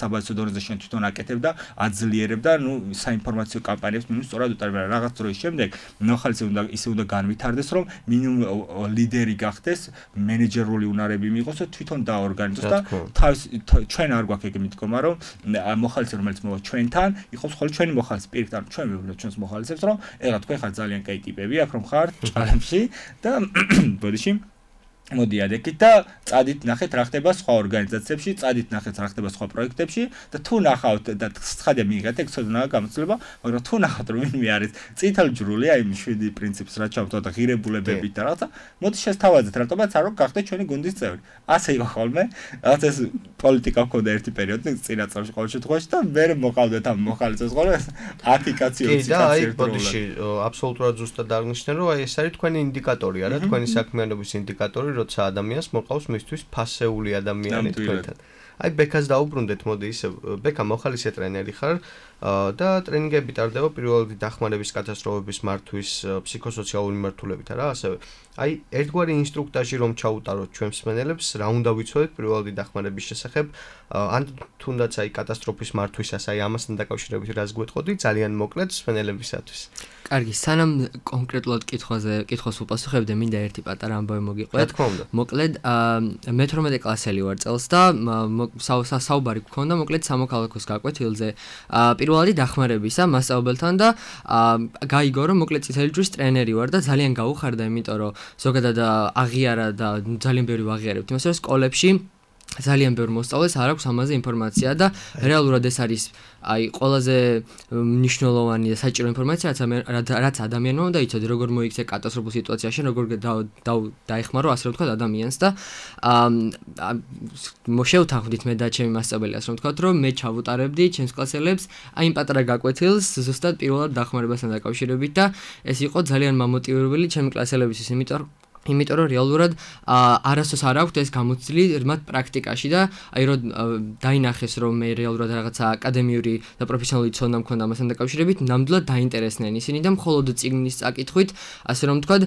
საბაზრო დონეზე შენ თვითონ აკეთებ და აძლიერებ და ნუ საინფორმაციო კამპანიებს მინიმუმ სწორად უტარებ რაღაც დროის შემდეგ მოხალისე უნდა ისე უნდა განვითარდეს რომ მინიმუმ ლიდერი გახდეს მენეჯერული უნარები მიიღოს და თვითონ დაორგანიზოს და თავის ჩვენ არ გვაქვს ეგ მითქმა რომ მოხალისე რომელიც მოვა ჩვენთან იყოს ხოლმე ჩვენი მოხალისე პირიქით ან ჩვენ ვეუბნებთ ჩვენს მოხალისებს რომ ეხლა თქვენ ხართ ძალიან კაი ტიპები აქ რომ ხართ ჭალებში და ბოდიში მოდიათ ეკით და წადით ნახეთ რა ხდება სხვა ორგანიზაციებში, წადით ნახეთ რა ხდება სხვა პროექტებში და თუ ნახავთ და ცხადია მიიღეთ ეგ ცოდნა გამოცდილება, მაგრამ თუ ნახავთ რომ ვინმე არის წითელჯვრული, აი იმ შვიდი პრინციპს რა ჩავთვალოთ და ღირებულებებით და რაღაცა, მოდი შესთავაზეთ რატომაც არ გახდეთ ჩვენი გუნდის წევრი. ასე იყო ხოლმე, რაღაც ეს პოლიტიკა ჰქონდა ერთი პერიოდი წინა წელს ყოველ შემთხვევაში და მე მოყავდეთ ამ მოხალისეს ხოლმე ათი კაცი ოცი კაცი ერთდროულად. ბოდიში აბსოლუტურად ზუსტად აღნიშნე რომ აი ეს არის თქვენი ინდიკატორი არა, თქვენი საქმიანობის ინდიკატორი როცა ადამიანს მოყავს მისთვის ფასეული ადამიანი თქვენთან. აი ბექას დაუბრუნდეთ მოდი ისე ბექა მოხალისე ტრენერი ხარ და ტრენინგები ტარდება პირველადი დახმარების კატასტროფების მართვის ფსიქოსოციალური მიმართულებით რა ასევე აი ერთგვარი ინსტრუქტაჟი რომ ჩაუტაროთ ჩვენ მსმენელებს რა უნდა ვიცოდეთ პირველადი დახმარების შესახებ ან თუნდაც აი კატასტროფის მართვისას აი ამასთან დაკავშირებით რას გვეტყოდი ძალიან მოკლედ მსმენელებისათვის. კარგი, სანამ კონკრეტულად კითხვაზე კითხვას უპასუხებდე, მინდა ერთი პატარა ამბავი მოგიყვეთ. მოკლედ, მეთორმეტე კლასელი ვარ წელს და საუბარი გქონდა მოკლედ სამოქალაქოს გაკვეთილზე. პირველადი დახმარებისა მასწავლებელთან და გაიგო რომ მოკლედ წითელი ჯვრის ტრენერი ვარ და ძალიან გაუხარდა, იმიტომ რომ ზოგადად აღიარა და ძალიან ბევრი ვაღიარებთ იმას, რომ სკოლებში ძალიან ბევრ მოსწავლეს არ აქვს ამაზე ინფორმაცია და რეალურად ეს არის აი ყველაზე მნიშვნელოვანი და საჭირო ინფორმაცია რაც ადამიანმა უნდა იცოდე როგორ მოიქცე კატასტროფულ სიტუაციაში როგორ დაეხმარო ასე რომ ვთქვათ ადამიანს და შევთანხმდით მე და ჩემი მასწავლებლას რომ ვთქვათ რომ მე ჩავუტარებდი ჩემს კლასელებს აი იმ პატარა გაკვეთილს ზუსტად პირველად დახმარებასთან დაკავშირებით და ეს იყო ძალიან მამოტივირებელი ჩემი კლასელებისთვის იმიტომ იმიტომ რომ რეალურად არასოს არ აქვს ეს გამოცდილი მათ პრაქტიკაში და აი რომ დაინახეს რომ მე რეალურად რაღაცა აკადემიური და პროფესიონალური ცოდნა მქონდა ამასთან დაკავშირებით ნამდვილად დაინტერესდნენ ისინი და მხოლოდ წიგნის წაკითხვით ასე რომ ვთქვათ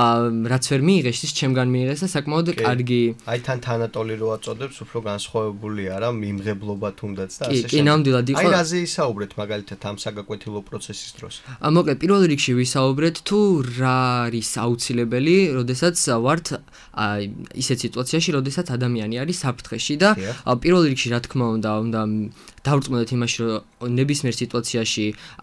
რაც ვერ მიიღეს ის ჩემგან მიიღეს და საკმაოდ კარგი აი თან თანატოლი რო აწოდებს უფრო განსხვავებულია რა მიმღებლობა თუნდაც და ასე შემდეგ კი ნამდვილად იყო აი რაზე ისაუბრეთ მაგალითად ამ საგაკვეთილო პროცესის დროს მოკლედ პირველ რიგში ვისაუბრეთ თუ რა არის აუცილებელი როდეს სადაც ვართ ისეთ სიტუაციაში, როდესაც ადამიანი არის საფრთხეში და პირველ რიგში რა თქმა უნდა, უნდა დავწმუნდეთ იმაში, რომ ნებისმიერ სიტუაციაში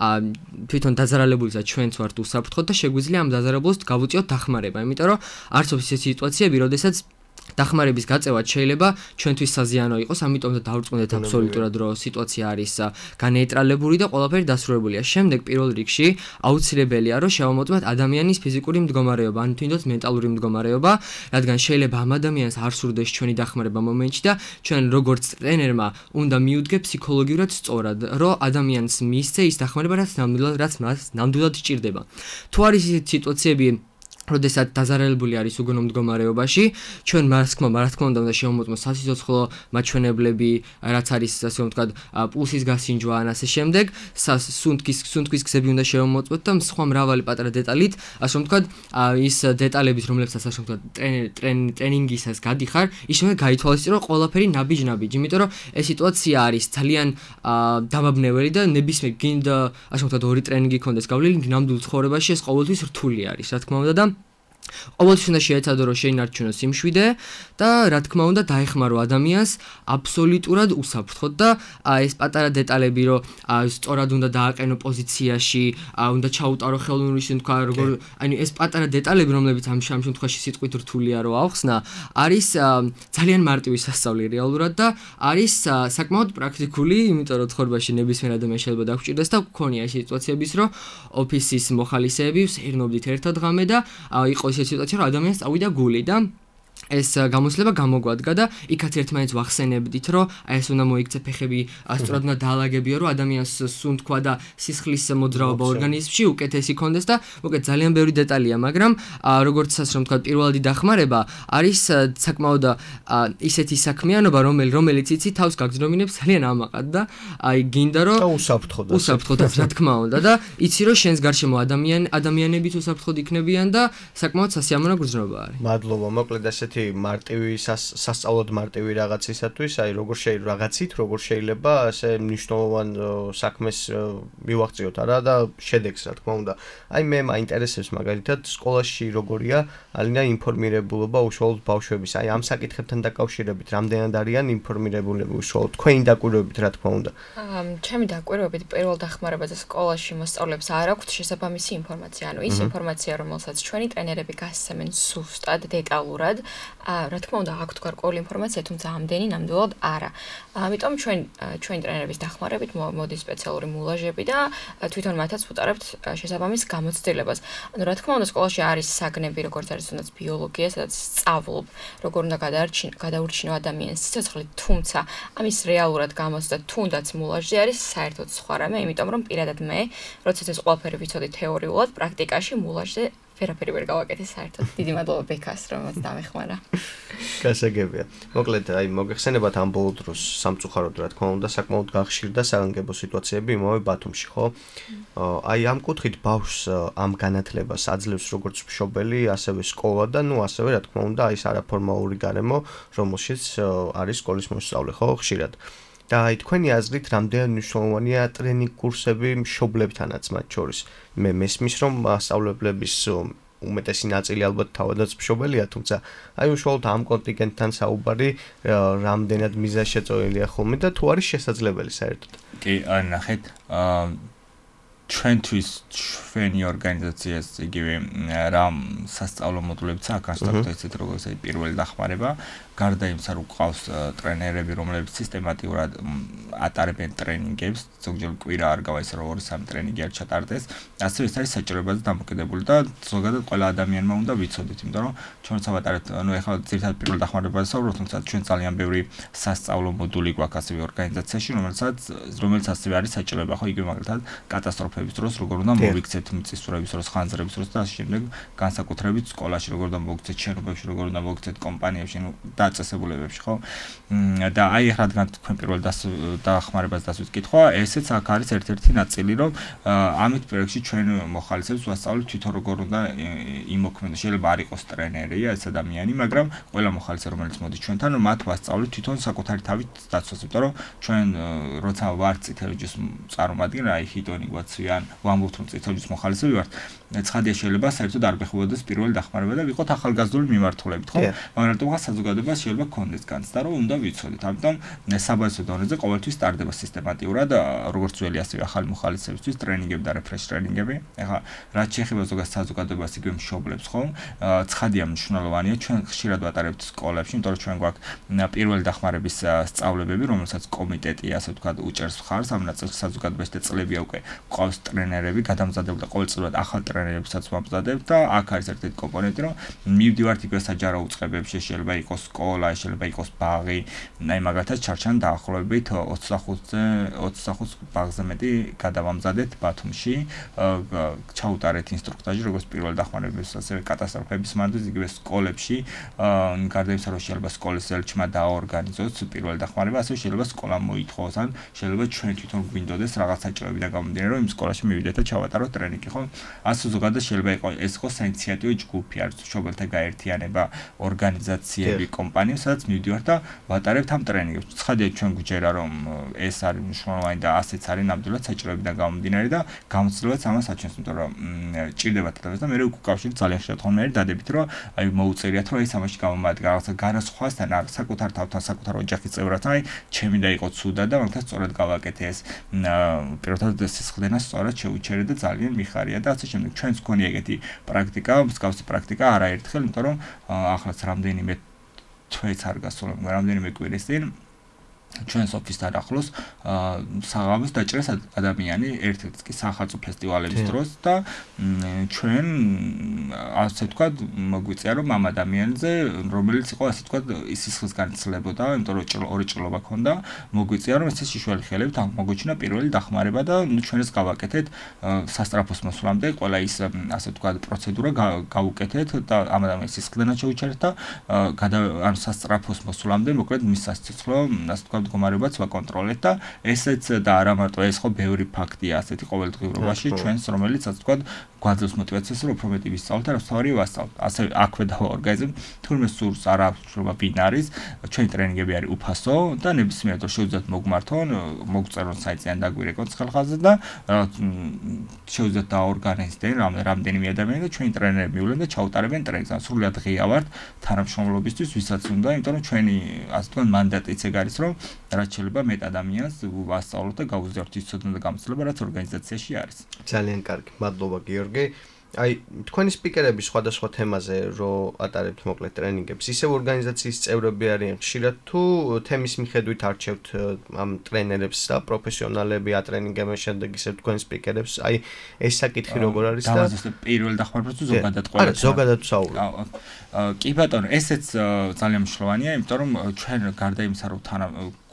თვითონ დაზარალებულისა ჩვენც ვართ უსაფრთხოდ და შეგვიძლია ამ დაზარალებულს გავუწიოთ დახმარება, იმიტომ რომ არსებობს ისეთი სიტუაციები, როდესაც დახმარების გაწევა შეიძლება ჩვენთვის საზიანო იყოს, ამიტომ და დავწმუნდეთ აბსოლუტურად რომ სიტუაცია არის განეიტრალებული და ყველაფერი დასრულებულია. შემდეგ პირველ რიგში აუცილებელია რომ შევამოწმოთ ადამიანის ფიზიკური მდგომარეობა, ან თუნდაც მენტალური მდგომარეობა, რადგან შეიძლება ამ ადამიანს არ სურდეს ჩვენი დახმარება მომენტში და ჩვენ როგორც ტრენერმა უნდა მიუდგეთ ფსიქოლოგიურად სწორად, რომ ადამიანს მისცე ის დახმარება, რაც ნამდვილად რაც მას ნამდვილად სჭირდება. თუ არის ისეთი სიტუაციები როდესაც დაზარალებული არის უგონო მდგომარეობაში, ჩვენ მას თქმა რა თქმა უნდა უნდა შევამოწმოთ სასიცოცხლო მაჩვენებლები, რაც არის ასე რომ ვთქვათ, პულსის გასინჯვა ან ასე შემდეგ, სუნთქის სუნთქვის გზები უნდა შევამოწმოთ და სხვა მრავალი პატარა დეტალით, ასე რომ ვთქვათ, ის დეტალების, რომლებსაც ასე რომ ვთქვათ, ტრენინგისას გადიხარ, ის უნდა გაითვალისწინო ყველაფერი ნაბიჯ-ნაბიჯ, იმიტომ რომ ეს სიტუაცია არის ძალიან დამაბნეველი და ნებისმიერ გინდა ასე რომ ვთქვათ, ორი ტრენინგი ქონდეს გავლილი, ნამდვილ ცხოვრებაში ეს ყოველთვის რთული არის, რა თქმა უნდა და ყოველთვის უნდა შეეცადო რომ შეინარჩუნო სიმშვიდე და რა თქმა უნდა დაეხმარო ადამიანს აბსოლუტურად უსაფრთხოდ და ეს პატარა დეტალები რომ სწორად უნდა დააყენო პოზიციაში, უნდა ჩაუტარო ხელოვნურის თქვა როგორ ანუ ეს პატარა დეტალები რომლებიც ამ შემთხვევაში სიტყვით რთულია რომ ავხსნა, არის ძალიან მარტივი სასწავლი რეალურად და არის საკმაოდ პრაქტიკული, იმიტომ რომ ცხოვრებაში ნებისმიერ ადამიანს შეიძლება დაგჭირდეს და გქონია ეს სიტუაციების რომ ოფისის მოხალისეები ვსერნობდით ერთად ღამე და იყო ეს სიტუაცია რომ ადამიანს წავიდა გული და ეს გამოცდილება გამოგვადგა და იქაც ერთმანეთს ვახსენებდით, რომ აი ეს უნდა მოიქცე ფეხები, სწორად უნდა დაალაგებიო, რომ ადამიანს სუნთქვა და სისხლის მოძრაობა ორგანიზმში უკეთესი კონდეს და მოკეთ ძალიან ბევრი დეტალია, მაგრამ როგორც ასე რომ ვთქვათ, პირველადი დახმარება არის საკმაოდ ისეთი საქმიანობა, რომელიც იცი თავს გაგზნობინებს ძალიან ამაყად და აი გინდა რომ უსაფრთხოდ უსაფრთხოდ რა თქმა უნდა და იცი რომ შენს გარშემო ადამიანი ადამიანებიც უსაფრთხოდ იქნებიან და საკმაოდ სასიამოვნო გრძნობა არის. მადლობა, მოკლედ ასე ასეთი მარტივი სასწაულად მარტივი რაღაცისათვის, აი როგორ შეიძლება რაღაცით, როგორ შეიძლება ასე მნიშვნელოვან საქმეს მივაღწიოთ არა და შედეგს რა თქმა უნდა. აი მე მაინტერესებს მაგალითად სკოლაში როგორია ალინა ინფორმირებულობა უშუალოდ ბავშვების. აი ამ საკითხებთან დაკავშირებით რამდენად არიან ინფორმირებულები უშუალოდ თქვენი დაკვირვებით რა თქმა უნდა. აა ჩემი დაკვირვებით პირველ დახმარებაზე სკოლაში მოსწავლეებს არ აქვთ შესაბამისი ინფორმაცია. ანუ ის ინფორმაცია, რომელსაც ჩვენი ტრენერები გასცემენ სუსტად, დეტალურად, აა რა თქმა უნდა აქვთ გარკვეული ინფორმაცია, თუმცა ამდენი ნამდვილად არა. ამიტომ ჩვენ ჩვენი ტრენერების დახმარებით მოდის სპეციალური მულაჟები და თვითონ მათაც ვუტარებთ შესაბამის გამოცდილებას. ანუ რა თქმა უნდა სკოლაში არის საგნები, როგორც არის თუნდაც ბიოლოგია, სადაც სწავლობ, როგორ უნდა გადაურჩინო ადამიანის სიცოცხლე, თუმცა ამის რეალურად გამოცდა თუნდაც მულაჟზე არის საერთოდ სხვა რამე, იმიტომ რომ პირადად მე, როდესაც ეს ყველაფერი ვიცოდი თეორიულად, პრაქტიკაში მულაჟზე ვერაფერი ვერ გავაკეთე საერთოდ. დიდი მადლობა ბექას, რომელიც დამეხმარა. გასაგებია. მოკლედ, აი მოგეხსენებათ ამ ბოლო დროს სამწუხაროდ რა თქმა უნდა საკმაოდ გახშირდა საგანგებო სიტუაციები იმავე ბათუმში, ხო? აი ამ კუთხით ბავშვს ამ განათლებას აძლევს როგორც მშობელი, ასევე სკოლა და ნუ ასევე რა თქმა უნდა აი ეს არაფორმალური გარემო, რომელშიც არის სკოლის მოსწავლე, ხო, ხშირად. და აი თქვენი აზრით რამდენად მნიშვნელოვანია ტრენინგ კურსები მშობლებთანაც მათ შორის. მე მესმის რომ მასწავლებლების უმეტესი ნაწილი ალბათ თავადაც მშობელია, თუმცა აი უშუალოდ ამ კონტინგენტთან საუბარი რამდენად მიზანშეწონილია ხოლმე და თუ არის შესაძლებელი საერთოდ. კი, ნახეთ, აა ჩვენთვის ჩვენი ორგანიზაციას იგივე რამ სასწავლო მოდულებიც აქვს, ასეთ ესეთ როგორც აი პირველი დახმარება, გარდა იმისა, რომ ყავს ტრენერები, რომლებიც სისტემატურად ატარებენ ტრენინგებს, ზოგჯერ კვირა არ გავა ისე რომ ორი სამი ტრენინგი არ ჩატარდეს, ასევე ეს არის საჭიროებაზე დამოკიდებული და ზოგადად ყველა ადამიანმა უნდა ვიცოდეთ, იმიტომ რომ ჩვენც ავატარებთ, ანუ ეხლა ძირითადად პირველ დახმარებაზე საუბრობთ, თუმცა ჩვენ ძალიან ბევრი სასწავლო მოდული გვაქვს ასევე ორგანიზაციაში, რომელსაც რომელიც ასევე არის საჭიროება, ხო, იგივე მაგალითად კატასტროფების დროს როგორ უნდა მოვიქცეთ მიწისძვრების დროს, ხანძრების დროს და ასე შემდეგ, განსაკუთრებით სკოლაში როგორ უნდა მოვიქცეთ, შენობებში როგორ უნდა მოვიქცეთ, კომპანიებში, ნუ დაწესებულებებში, ხო? და აი ახლა რადგან თქვენ პირველ დახმარებას დასვით კითხვა, ესეც აქ არის ერთ-ერთი ნაწილი, რომ ამით პროექტში ჩვენ მოხალისებს ვასწავლეთ თვითონ როგორ უნდა იმოქმედოს. შეიძლება არ იყოს ტრენერი ეს ადამიანი, მაგრამ ყველა მოხალისე რომელიც მოდის ჩვენთან, მათ ვასწავლეთ თვითონ საკუთარი თავით დაცვას, იმიტომ რომ ჩვენ როცა ვართ წითელი ჯვრის წარმომადგენელი, აი ჰიტონი გვაცვიან, ვამბობთ რომ წითელი ჯვრის მოხალისები ვართ, ცხადია შეიძლება საერთოდ არ გეხმარებოდეს პირველი დახმარება და ვიყოთ ახალგაზრდული მიმართულებით, ხო? მაგრამ რატომღა საზოგადოება შეიძლება გქონდეს განცდა, რომ უნდა ვიცოდეთ. ამიტომ საბაზრო დონეზე ყოველთვის სტარდება სისტემატურად, როგორც ძველი ასევე ახალი მოხალისეებისთვის ტრენინგები და რეფრეშ ტრენინგები. ეხლა რაც შეეხება ზოგადად საზოგადოებას იგივე მშობლებს, ხო? ცხადია მნიშვნელოვანია ჩვენ ხშირად ვატარებთ სკოლებში, იმიტომ რომ ჩვენ გვაქვს პირველი დახმარების სწავლებები, რომელსაც კომიტეტი ასე ვთქვათ უჭერს მხარს, ამ ნაწილში საზოგადოებაში და წლებია უკვე გვყავს ტრენერები, გადამზადებული და ყოველწლიურად ახალ ტრენერებსაც ვამზადებთ და აქ არის ერთ-ერთი კომპონენტი, რომ მივდივართ იგივე საჯარო უწყებებში, შეიძლება იყოს სკოლა, შეიძლება იყოს ბაღი, აი მაგალითად ჩარჩან დაახლოებით ოცდახუთზე ოცდახუთ ბაღზე მეტი გადავამზადეთ ბათუმში, ჩაუტარეთ ინსტრუქტაჟი, როგორც პირველ დახმარების, ასევე კატასტროფების მანძილზე, იგივე სკოლებში, გარდა იმისა, რომ შეიძლება სკოლის ელჩმა დააორგანიზოს პირველ დახმარება, ასევე შეიძლება სკოლა მოითხოვოს, ან შეიძლება ჩვენ თვითონ გვინდოდეს რაღაც საჭიროებიდან გამომდინარე, რომ იმ სკოლაში მივიდეთ და ჩავატაროთ ტრენინგი, ხო? ასე ზოგადად შეიძლება იყოს ეს იყოს საინიციატივო ჯგუფი, არის მშობელთა გაერთიანება, ორგანიზაციები, კომპანიები, სადაც მივდივართ და ვატარებთ ამ ტრენინგებს. ცხადია ჩვენ გვიჯერა რომ ეს არის მნიშვნელოვანი და ასეც არის ნამდვილად საჭიროებიდან გამომდინარე და გამოცდილებაც ამას აჩვენს, იმიტომ რომ ჭირდება თავს და მე უკვე კავშირი ძალიან ხშირად ხოლმე არის დადებით, რომ აი მოუწერიათ რომ აი სამაში გამომადგა რაღაცა განასხვასთან არ საკუთარ თავთან, საკუთარ ოჯახის წევრთან, აი ჩემი და იყო ცუდა და მაგას სწორად გავაკეთე ეს პირდაპირ სისხლდენას სწორად შევუჩერე და ძალიან მიხარია და ასე შემდეგ. ჩვენს გქონია ეგეთი პრაქტიკა, მსგავსი პრაქტიკა არაერთხელ, იმიტომ რომ ახლაც რამდენიმე თვეც არ გასულა, რამდენიმე კვირის წინ ჩვენს ოფისთან ახლოს საღამოს დაჭრეს ადამიანი ერთ-ერთ კი სახალხო ფესტივალების დროს და ჩვენ ასე ვთქვათ მოგვიწია რომ ამ ადამიანზე რომელიც იყო ასე ვთქვათ სისხლის განცლებოდა, იმიტომ რომ ორი ჭრილობა ჰქონდა, მოგვიწია რომ ეს შიშველი ხელებით აღმოგვიჩინა პირველი დახმარება და ჩვენ ეს გავაკეთეთ სასტრაფოს მოსვლამდე, ყველა ის ასე ვთქვათ პროცედურა გავუკეთეთ და ამ ადამიანის სისხლდენა შეუჩერეთ და ანუ სასტრაფოს მოსვლამდე მოკლედ მის სასიცოცხლო ასე ვთქვათ თქვა მდგომარეობაც ვაკონტროლეთ და ესეც და არა მარტო ეს ხო ბევრი ფაქტია ასეთი ყოველდღიურობაში ჩვენს რომელიც ასე თქვა გვაძლევს მოტივაციას რომ უფრო მეტი ვისწავლოთ და რა სწავრი ვასწავლოთ. ასე აქვე დავა ორგანიზმი თურმე სურს არ აქვს რომ ვინ არის ჩვენი ტრენინგები არის უფასო და ნებისმიერ დრო შეუძლიათ მოგმართონ მოგწერონ საიტზე ან დაგვირეკონ ხალხაზე და შეუძლიათ დაორგანიზდენ რამდენიმე ადამიანი და ჩვენი ტრენერები მივლენ და ჩაუტარებენ ტრენინგს. სრულად ღია ვართ თანამშრომლობისთვის ვისაც უნდა იმიტომ რომ ჩვენი ასე თქვა მანდატიც ეგ არის რომ რაც შეიძლება მეტ ადამიანს ვასწავლოთ და გავუზიაროთ ის ცოდნა და გამოცდილება რაც ორგანიზაციაში არის. ძალიან კარგი. მადლობა გიორგი. აი თქვენი სპიკერები სხვადასხვა თემაზე რო ატარებთ მოკლედ ტრენინგებს, ისევ ორგანიზაციის წევრები არიან ხშირად თუ თემის მიხედვით არჩევთ ამ ტრენერებს და პროფესიონალები ატრენინგებენ შემდეგ ისევ თქვენ სპიკერებს, აი ეს საკითხი როგორ არის და დავაზუსტე პირველ დახმარებას თუ ზოგადად ყველა. არა, ზოგადად ვსაუბრობ. კი ბატონო, ესეც ძალიან მნიშვნელოვანია, იმიტომ რომ ჩვენ გარდა იმისა რომ თან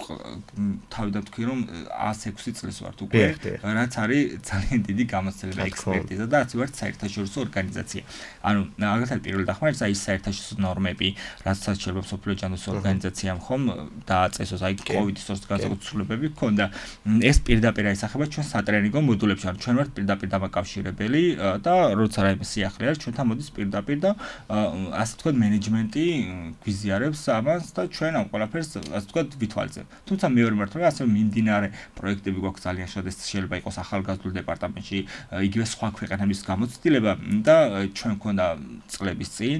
თავი დავთქვი რომ ათს ექვსი წლის ვართ უკვე, რაც არის ძალიან დიდი გამოცდილება ექსპერტიზა და რაც ვართ საერთაშორისო ორგანიზაცია. ანუ მაგალითად პირველ დახმარებას აი საერთაშორისო ნორმები, რასაც შეიძლება სოფლიო ჯანდაცვის ორგანიზაციამ ხომ დააწესოს, აი კოვიდის დროს განსაკუთრებები ჰქონდა. ეს პირდაპირ აისახება ჩვენ სატრენინგო მოდულებში, ანუ ჩვენ ვართ პირდაპირ დამაკავშირებელი და როცა რაიმე სიახლე არის, ჩვენთან მოდის პირდაპირ და ასე თქვა მენეჯმენტი გვიზიარებს ამას და ჩვენ ამ ყველაფერს ასე თქვა ვითვალისწინებთ. თუმცა მეორე მართლა ასე მიმდინარე პროექტები გვაქვს ძალიან շատ ეს შეიძლება იყოს ახალგაზრდულ დეპარტამენტში, იგივე სხვა ქვეყნების გამოცდილება და ჩვენ გვქონდა წლების წინ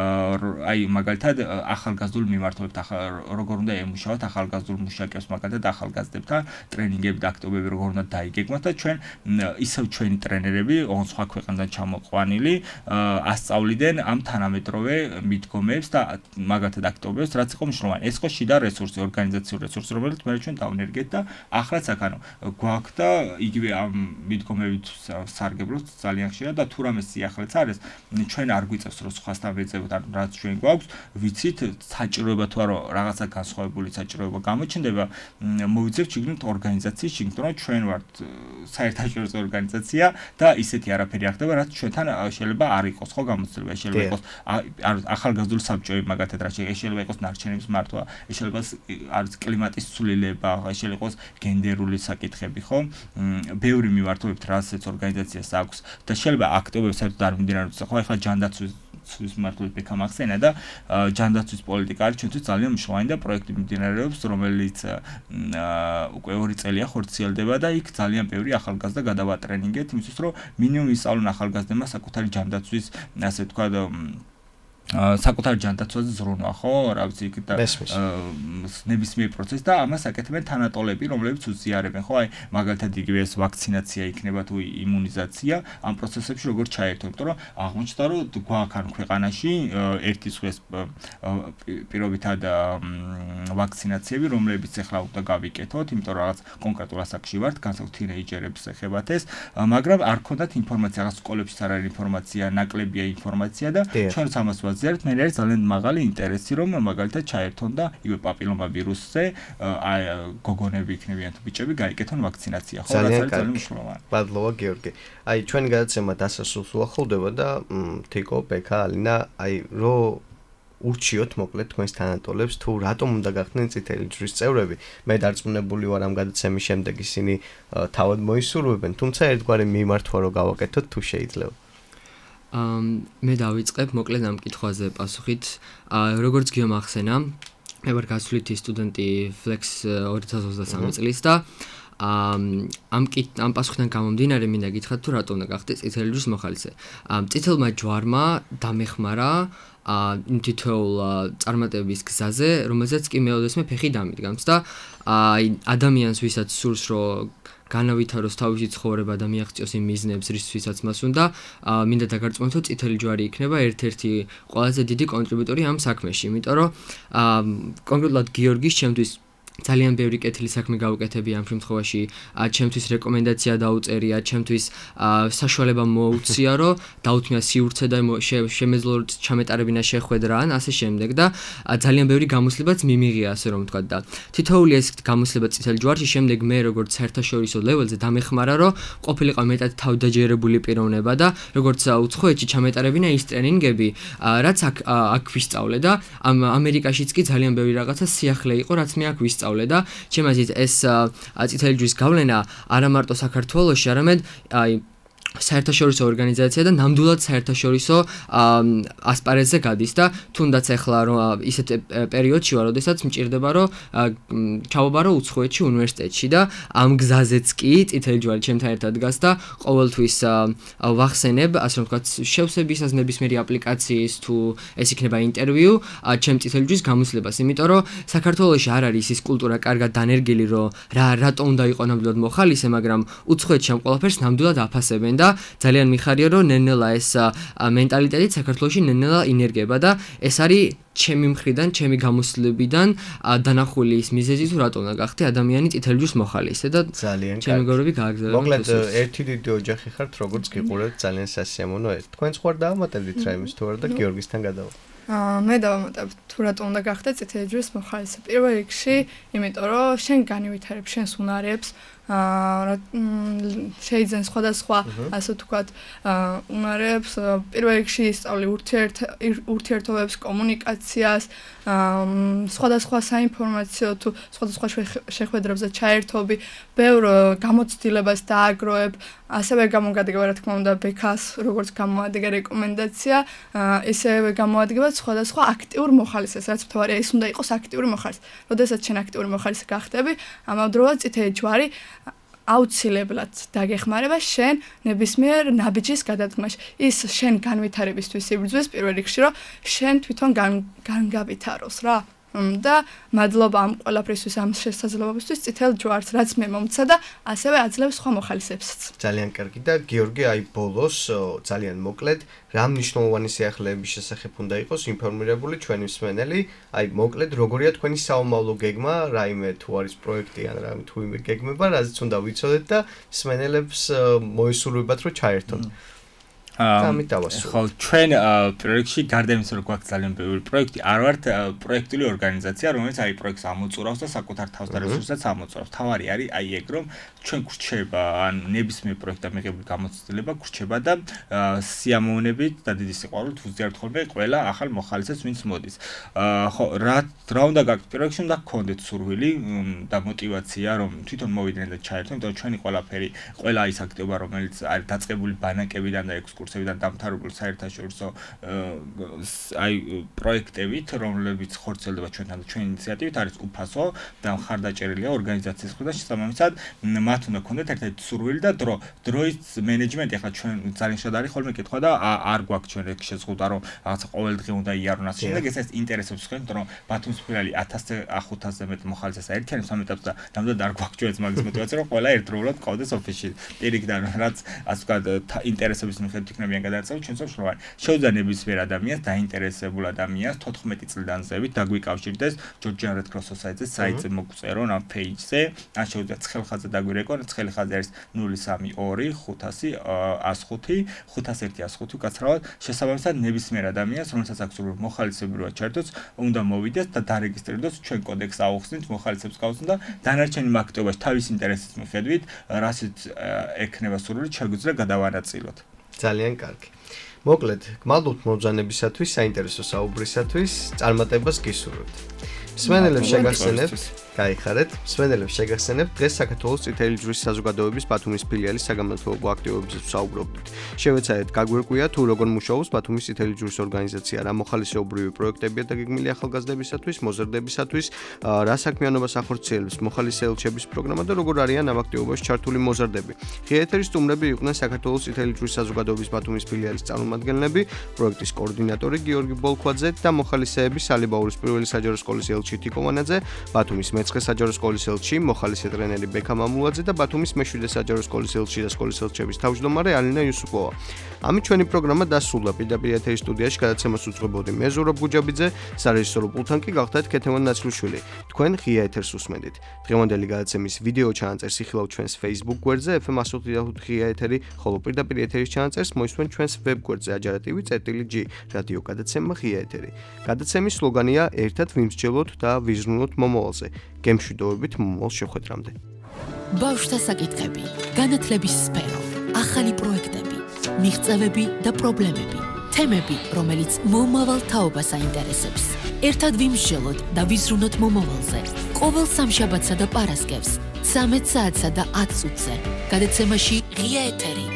აი მაგალითად ახალგაზრდულ მიმართულებით როგორ უნდა ემუშაოთ ახალგაზრდულ მუშაკებს მაგალითად ახალგაზრდებთან ტრენინგები და აქტივობები როგორ უნდა დაიგეგმოთ და ჩვენ ისევ ჩვენი ტრენერები ოღონდ სხვა ქვეყნიდან ჩამოყვანილი ასწავლიდან ამ თანამედროვე მიდგომებს და მაგალითად აქტივობებს რაც იყო მნიშვნელოვანი. ეს იყო შიდა რესურსი, ორგანიზაციული რესურსი, რომელიც მე ჩვენ დავენერგეთ და ახლაც აქ ანუ გვაქვს და იგივე ამ მიდგომებით სარგებლობთ ძალიან ხშირად და თუ რამე სიახლეც არის, ჩვენ არ გვიწევს რომ სხვასთან ვეძებოთ, ანუ რაც ჩვენ გვაქვს, ვიცით საჭიროება თუ არა რაღაცა განსხვავებული საჭიროება გამოჩნდება, მოვიძებთ შიგნით ორგანიზაციის შიგნით, რომ ჩვენ ვართ საერთაშორისო ორგანიზაცია და ისეთი არაფერი არ ხდება, რაც ჩვენთან შეიძლება არ იყოს ხო გამოცდილება, შეიძლება იყოს ახალგაზრდული საბჭოები მაგათად რა შეიძლება იყოს ნარჩენების მართვა, შეიძლება არის კლიმატის ცვლილება, შეიძლება იყოს გენდერული საკითხები, ხო? ბევრი მიმართულებით რასაც ორგანიზაციას აქვს და შეიძლება აქტივობებს საერთოდ არ მიმდინარეობს, ხო? ახლა ჯანდაცვის სულის მართლობრივ ეკამახსენა და ჯანდაცვის პოლიტიკა არის ჩვენთვის ძალიან მნიშვნელოვანი და პროექტი მიმდინარეობს, რომელიც უკვე ორი წელია ხორციელდება და იქ ძალიან ბევრი ახალგაზრდა გადავატრენინგეთ იმისთვის, რომ მინიმუმ ისწავლონ ახალგაზრდებმა საკუთარი ჯანდაცვის, ასე ვთქვათ, საკუთარ ჯანდაცვაზე ზრუნვა, ხო, რა ვიცი, და ნებისმიერ პროცესს და ამას აკეთებენ თანატოლები, რომლებიც უზიარებენ, ხო, აი, მაგალითად იგივე ეს ვაქცინაცია იქნება თუ იმუნიზაცია, ამ პროცესებში როგორ ჩაერთო, იმიტომ რომ აღმოჩნდა, რომ გვაქვს ან ქვეყანაში ერთი წლის პირობითად ვაქცინაციები, რომლებიც ახლა უნდა გავიკეთოთ, იმიტომ რომ რაღაც კონკრეტულ ასაკში ვართ, განსაკუთრებით თინეიჯერებს ეხებათ ეს, მაგრამ არ ქონდათ ინფორმაცია, რაღაც სკოლებში არ არის ინფორმაცია, ნაკლებია ინფორმაცია და ჩვენც ამას ვაზიარებთ, მე არის ძალიან მაღალი ინტერესი, რომ მაგალითად ჩაერთონ და იგივე პაპილომა ვირუსზე აი გოგონები იქნებიან თუ ბიჭები გაიკეთონ ვაქცინაცია, ხო, რაც არის ძალიან მნიშვნელოვანი. მადლობა გიორგი. აი ჩვენი გადაცემა დასასრულს უახლოვდება და თიკო, ბექა, ალინა, აი რო ურჩიოთ მოკლედ თქვენს თანატოლებს თუ რატომ უნდა გახდნენ წითელი ჯვრის წევრები. მე დარწმუნებული ვარ ამ გადაცემის შემდეგ ისინი თავად მოისურვებენ, თუმცა ერთგვარი მიმართვა რო გავაკეთოთ თუ შეიძლება. ამ მე დავიწყებ მოკლედ ამ კითხვაზე პასუხით. როგორც გიამახსენა, მე ვარ გასვლითი სტუდენტი Flex ორი ათას ოცდასამი წლის და ამ ამ ამ პასუხიდან გამომდინარე მინდა გითხრათ თუ რატომ უნდა გახდე წითელი ჯვრის მოხალისე. წითელმა ჯვარმა დამეხმარა იმ თითოეულ წარმატების გზაზე, რომელზეც კი მეოდესმე ფეხი დამიდგამს და აი ადამიანს ვისაც სურს რომ განავითაროს თავისი ცხოვრება და მიაღწიოს იმ მიზნებს, რისთვისაც მას უნდა, მინდა დაგარწმუნოთ, რომ წითელი ჯვარი იქნება ერთ-ერთი ყველაზე დიდი კონტრიბუტორი ამ საქმეში, იმიტომ რომ კონკრეტულად გიორგის ჩემთვის ძალიან ბევრი კეთილი საქმე გავუკეთები ამ შემთხვევაში, ჩემთვის რეკომენდაცია დაუწერია, ჩემთვის საშუალება მოუწია, რომ დაუთმია სივრცე და შემეძლო ჩამეტარებინა შეხვედრა ან ასე შემდეგ და ძალიან ბევრი გამოსლებაც მიმიღია, ასე რომ ვთქვა და თითოეული ეს გამოსლება წითელ ჯვარში შემდეგ მე როგორც საერთაშორისო ლეველზე დამეხმარა, რომ ყოფილიყავ მეტად თავდაჯერებული პიროვნება და როგორც უცხოეთში ჩამეტარებინა ის ტრენინგები, რაც აქ აქ ვისწავლე და ამ ამერიკაშიც კი ძალიან ბევრი რაღაცა სიახლე იყო, რაც მე აქ ვისწავლე ვისწავლე და ჩემ აზრით ეს წითელი ჯვრის გავლენა არა მარტო საქართველოში, არამედ აი საერთაშორისო ორგანიზაცია და ნამდვილად საერთაშორისო ასპარეზზე გადის და თუნდაც ახლა რომ ისეთ პერიოდში ვარ, როდესაც მჭირდება რომ ჩავაბარო უცხოეთში უნივერსიტეტში და ამ გზაზეც კი წითელი ჯვარი ჩემთან ერთად დგას და ყოველთვის ვახსენებ, ასე რომ ვთქვათ, შევსებისას ნებისმიერი აპლიკაციის თუ ეს იქნება ინტერვიუ, ჩემ წითელი ჯვრის გამოცდილებას, იმიტომ რომ საქართველოში არ არის ის კულტურა კარგად დანერგილი, რომ რა რატო უნდა იყო ნამდვილად მოხალისე, მაგრამ უცხოეთში ამ ყველაფერს ნამდვილად აფასებენ და ძალიან მიხარია რომ ნენელა ეს მენტალიტეტი საქართველოში ნენელა ინერგება და ეს არის ჩემი მხრიდან, ჩემი გამოცდილებიდან დანახული ის მიზეზი თუ რატო უნდა გახდე ადამიანი წითელი ჯვრის მოხალისე და ძალიან ჩემი მეგობრები გააგზავნეს. მოკლედ ერთი დიდი ოჯახი ხართ, როგორც გიყურებთ, ძალიან სასიამოვნოა. თქვენ სხვა დაამატებდით რაიმეს თუ არა და გიორგისთან გადავა. აა მე დავამატებ თუ რატო უნდა გახდე წითელი ჯვრის მოხალისე. პირველ რიგში, იმიტომ რომ შენ განივითარებ შენს უნარებს, აა შეიძლება სხვადასხვა ასე ვთქვათ, უნარებს, პირველ რიგში ისწავლე ურთიერთ ურთიერთობებს, კომუნიკაციას, სხვადასხვა საინფორმაციო თუ სხვადასხვა შეხვედრებზე ჩაერთობი, ბევრ გამოცდილებას დააგროვებ, ასევე გამოგადგება რა თქმა უნდა ბექას, როგორც გამოადგა რეკომენდაცია, ესევე გამოადგება სხვადასხვა აქტიურ მოხალისეს, რაც მთავარია ის უნდა იყოს აქტიური მოხალისე. როდესაც შენ აქტიური მოხალისე გახდები, ამავდროულად წითელი ჯვარი აუცილებლად დაგეხმარება შენ ნებისმიერ ნაბიჯის გადადგმაში. ის შენ განვითარებისთვის იბრძვის პირველ რიგში, რომ შენ თვითონ განგავითაროს რა. და მადლობა ამ ყველაფრისთვის, ამ შესაძლებლობისთვის წითელ ჯვარს, რაც მე მომცა და ასევე აძლევს სხვა მოხალისეებსაც. ძალიან კარგი და გიორგი, აი ბოლოს ძალიან მოკლედ, რა მნიშვნელოვანი სიახლეების შესახებ უნდა იყოს ინფორმირებული ჩვენი მსმენელი, აი მოკლედ როგორია თქვენი საომავლო გეგმა, რაიმე თუ არის პროექტი ან რაიმე თუ იმე გეგმება, რაზეც უნდა ვიცოდეთ და მსმენელებს მოისურვებათ რომ ჩაერთონ. ამით დავასრულე. ხო, ჩვენ პროექტში გარდა იმისა, რომ გვაქვს ძალიან ბევრი პროექტი, არ ვართ პროექტული ორგანიზაცია, რომელიც აი პროექტს ამოწურავს და საკუთარ თავს და რესურსებს ამოწურავს. თავარი არის აი ეგ, რომ ჩვენ გვრჩება ან ნებისმიერ პროექტთან მიღებული გამოცდილება გვრჩება და სიამოვნებით და დიდი სიყვარულით ვუზიართ ხოლმე ყველა ახალ მოხალისეს, ვინც მოდის. ხო, რა რა უნდა გაქვთ პროექტში, უნდა გქონდეთ სურვილი და мотиваცია, რომ თვითონ მოვიდნენ და ჩაერთონ, იმიტომ რომ ჩვენი ყველაფერი, ყველა ის აქტივობა, რომელიც არის დაწყებული ბანაკებიდან და ექსკურსიებიდან დამთავრებული საერთაშორისო აი პროექტებით, რომლებიც ხორციელდება ჩვენთან და ჩვენი ინიციატივით, არის უფასო და მხარდაჭერილია ორგანიზაციის მხრიდან. შესაბამისად, მათ უნდა გქონდეთ ერთ-ერთი სურვილი და დრო. დროის მენეჯმენტი ახლა ჩვენ ძალიან შედ არის ხოლმე კითხვა და არ გვაქვს ჩვენ ეგ შეზღუდვა, რომ რაღაცა ყოველდღე უნდა იარონ ასე შემდეგ. ეს ეს ინტერესებს ხომ, რომ ბათუმის ფილიალი ათასზე ხუთასზე მეტ მოხალისეს აერთიანებს ამ ეტაპზე და ნამდვილად არ გვაქვს ჩვენს მაგის мотиваცია, რომ ყველა ერთდროულად ყავდეს ოფისში. პირიქიდან რაც ასე ვთქვათ ინტერესების მიხედვით იქნებიან გადაწყვეტილება, ჩვენც ვშოვანი. შეუძლია ნებისმიერ ადამიანს, დაინტერესებულ ადამიანს თოთხმეტი წლიდან ზევით დაგვიკავშირდეს Georgian Red Cross Society-ზე საიტზე მოგწერონ ამ page-ზე, ან შეუძლია ცხელხაზზე დაგვირეკონ, ცხელხაზი არის ნული სამი ორი ხუთასი ას ხუთი ხუთას ერთი ას ხუთი უკაცრავად. შესაბამისად ნებისმიერ ადამიანს, რომელსაც აქვს სურვილი მოხალისებრულად ჩაერთოს, უნდა მოვიდეს და დარეგისტრირდეს, ჩვენ კოდექსს ავხსნით, მოხალისებს გავხსნით და დანარჩენი აქტივობაში თავის ინტერესის მიხედვით, რასაც ექნება სურვილი, შეგვიძლია გადავანაწილოთ. ძალიან კარგი. მოკლედ, გმადლობთ მობრძანებისათვის, საინტერესო საუბრისათვის, წარმატებას გისურვებთ. მსმენელებს შეგახსენებთ, გაიხარეთ, მსმენელებს შეგახსენებთ დღეს საქართველოს წითელი ჯვრის საზოგადოების ბათუმის ფილიალის საგამომცემლო აქტივობებზე ვსაუბრობთ. შევეცადეთ გაგვირკვია თუ როგორ მუშაობს ბათუმის წითელი ჯვრის ორგანიზაცია, რა მოხალისეობრივი პროექტებია დაგეგმილი ახალგაზრდებისათვის, მოზრდებისათვის, რა საქმიანობას ახორციელებს მოხალისე ელჩების პროგრამა და როგორ არიან ამ აქტივობაში ჩართული მოზრდები. ღია ეთერის სტუმრები იყვნენ საქართველოს წითელი ჯვრის საზოგადოების ბათუმის ფილიალის წარმომადგენლები, პროექტის კოორდინატორი გიორგი ბოლქვაძე და მოხალისეების ალიბაურის პირველი საჯარო სკოლის ელჩი თიკო ვანაძე, ბათუმის მეცხრე საჯარო სკოლის ელჩი, მოხალისე ტრენერი ბექა მამულაძე და ბათუმის მეშვიდე საჯარო სკოლის ელჩი და სკოლის ელჩების თავმჯდომარე ალინა იუსუფოვა. ამით ჩვენი პროგრამა დასრულდა. პირდაპირ ეთერის სტუდიაში გადაცემას უძღვებოდი მე ზურაბ გუჯაბიძე, სარეჟისორო პულტთან კი გახდათ ქეთევან ნაცლიშვილი. თქვენ ღია ეთერს უსმენთ. დღევანდელი გადაცემის ვიდეო ჩანაწერს იხილავთ ჩვენს Facebook გვერდზე ეფ ემ ათი ოცდაოთხ ღია ეთერი, ხოლო პირდაპირ ეთერის ჩანაწერს მოისმენთ ჩვენს ვებ გვერდზე ajarativi.gi რადიო გადაცემა ღია ეთერი. გადაცემის სლოგანია ერთად ვიმსჯელოთ და ვიზრუნოთ მომავალზე. გემშვიდობებით მომავალ შეხვედრამდე. ბავშვთა საკითხები, განათლების სფერო, ახალი პროექტები, მიღწევები და პრობლემები, თემები, რომელიც მომავალ თაობას აინტერესებს. ერთად ვიმსჯელოთ და ვიზრუნოთ მომავალზე. ყოველ სამშაბათსა და პარასკევს, ცამეტ საათსა და ათ წუთზე. გადაცემაში ღია ეთერი.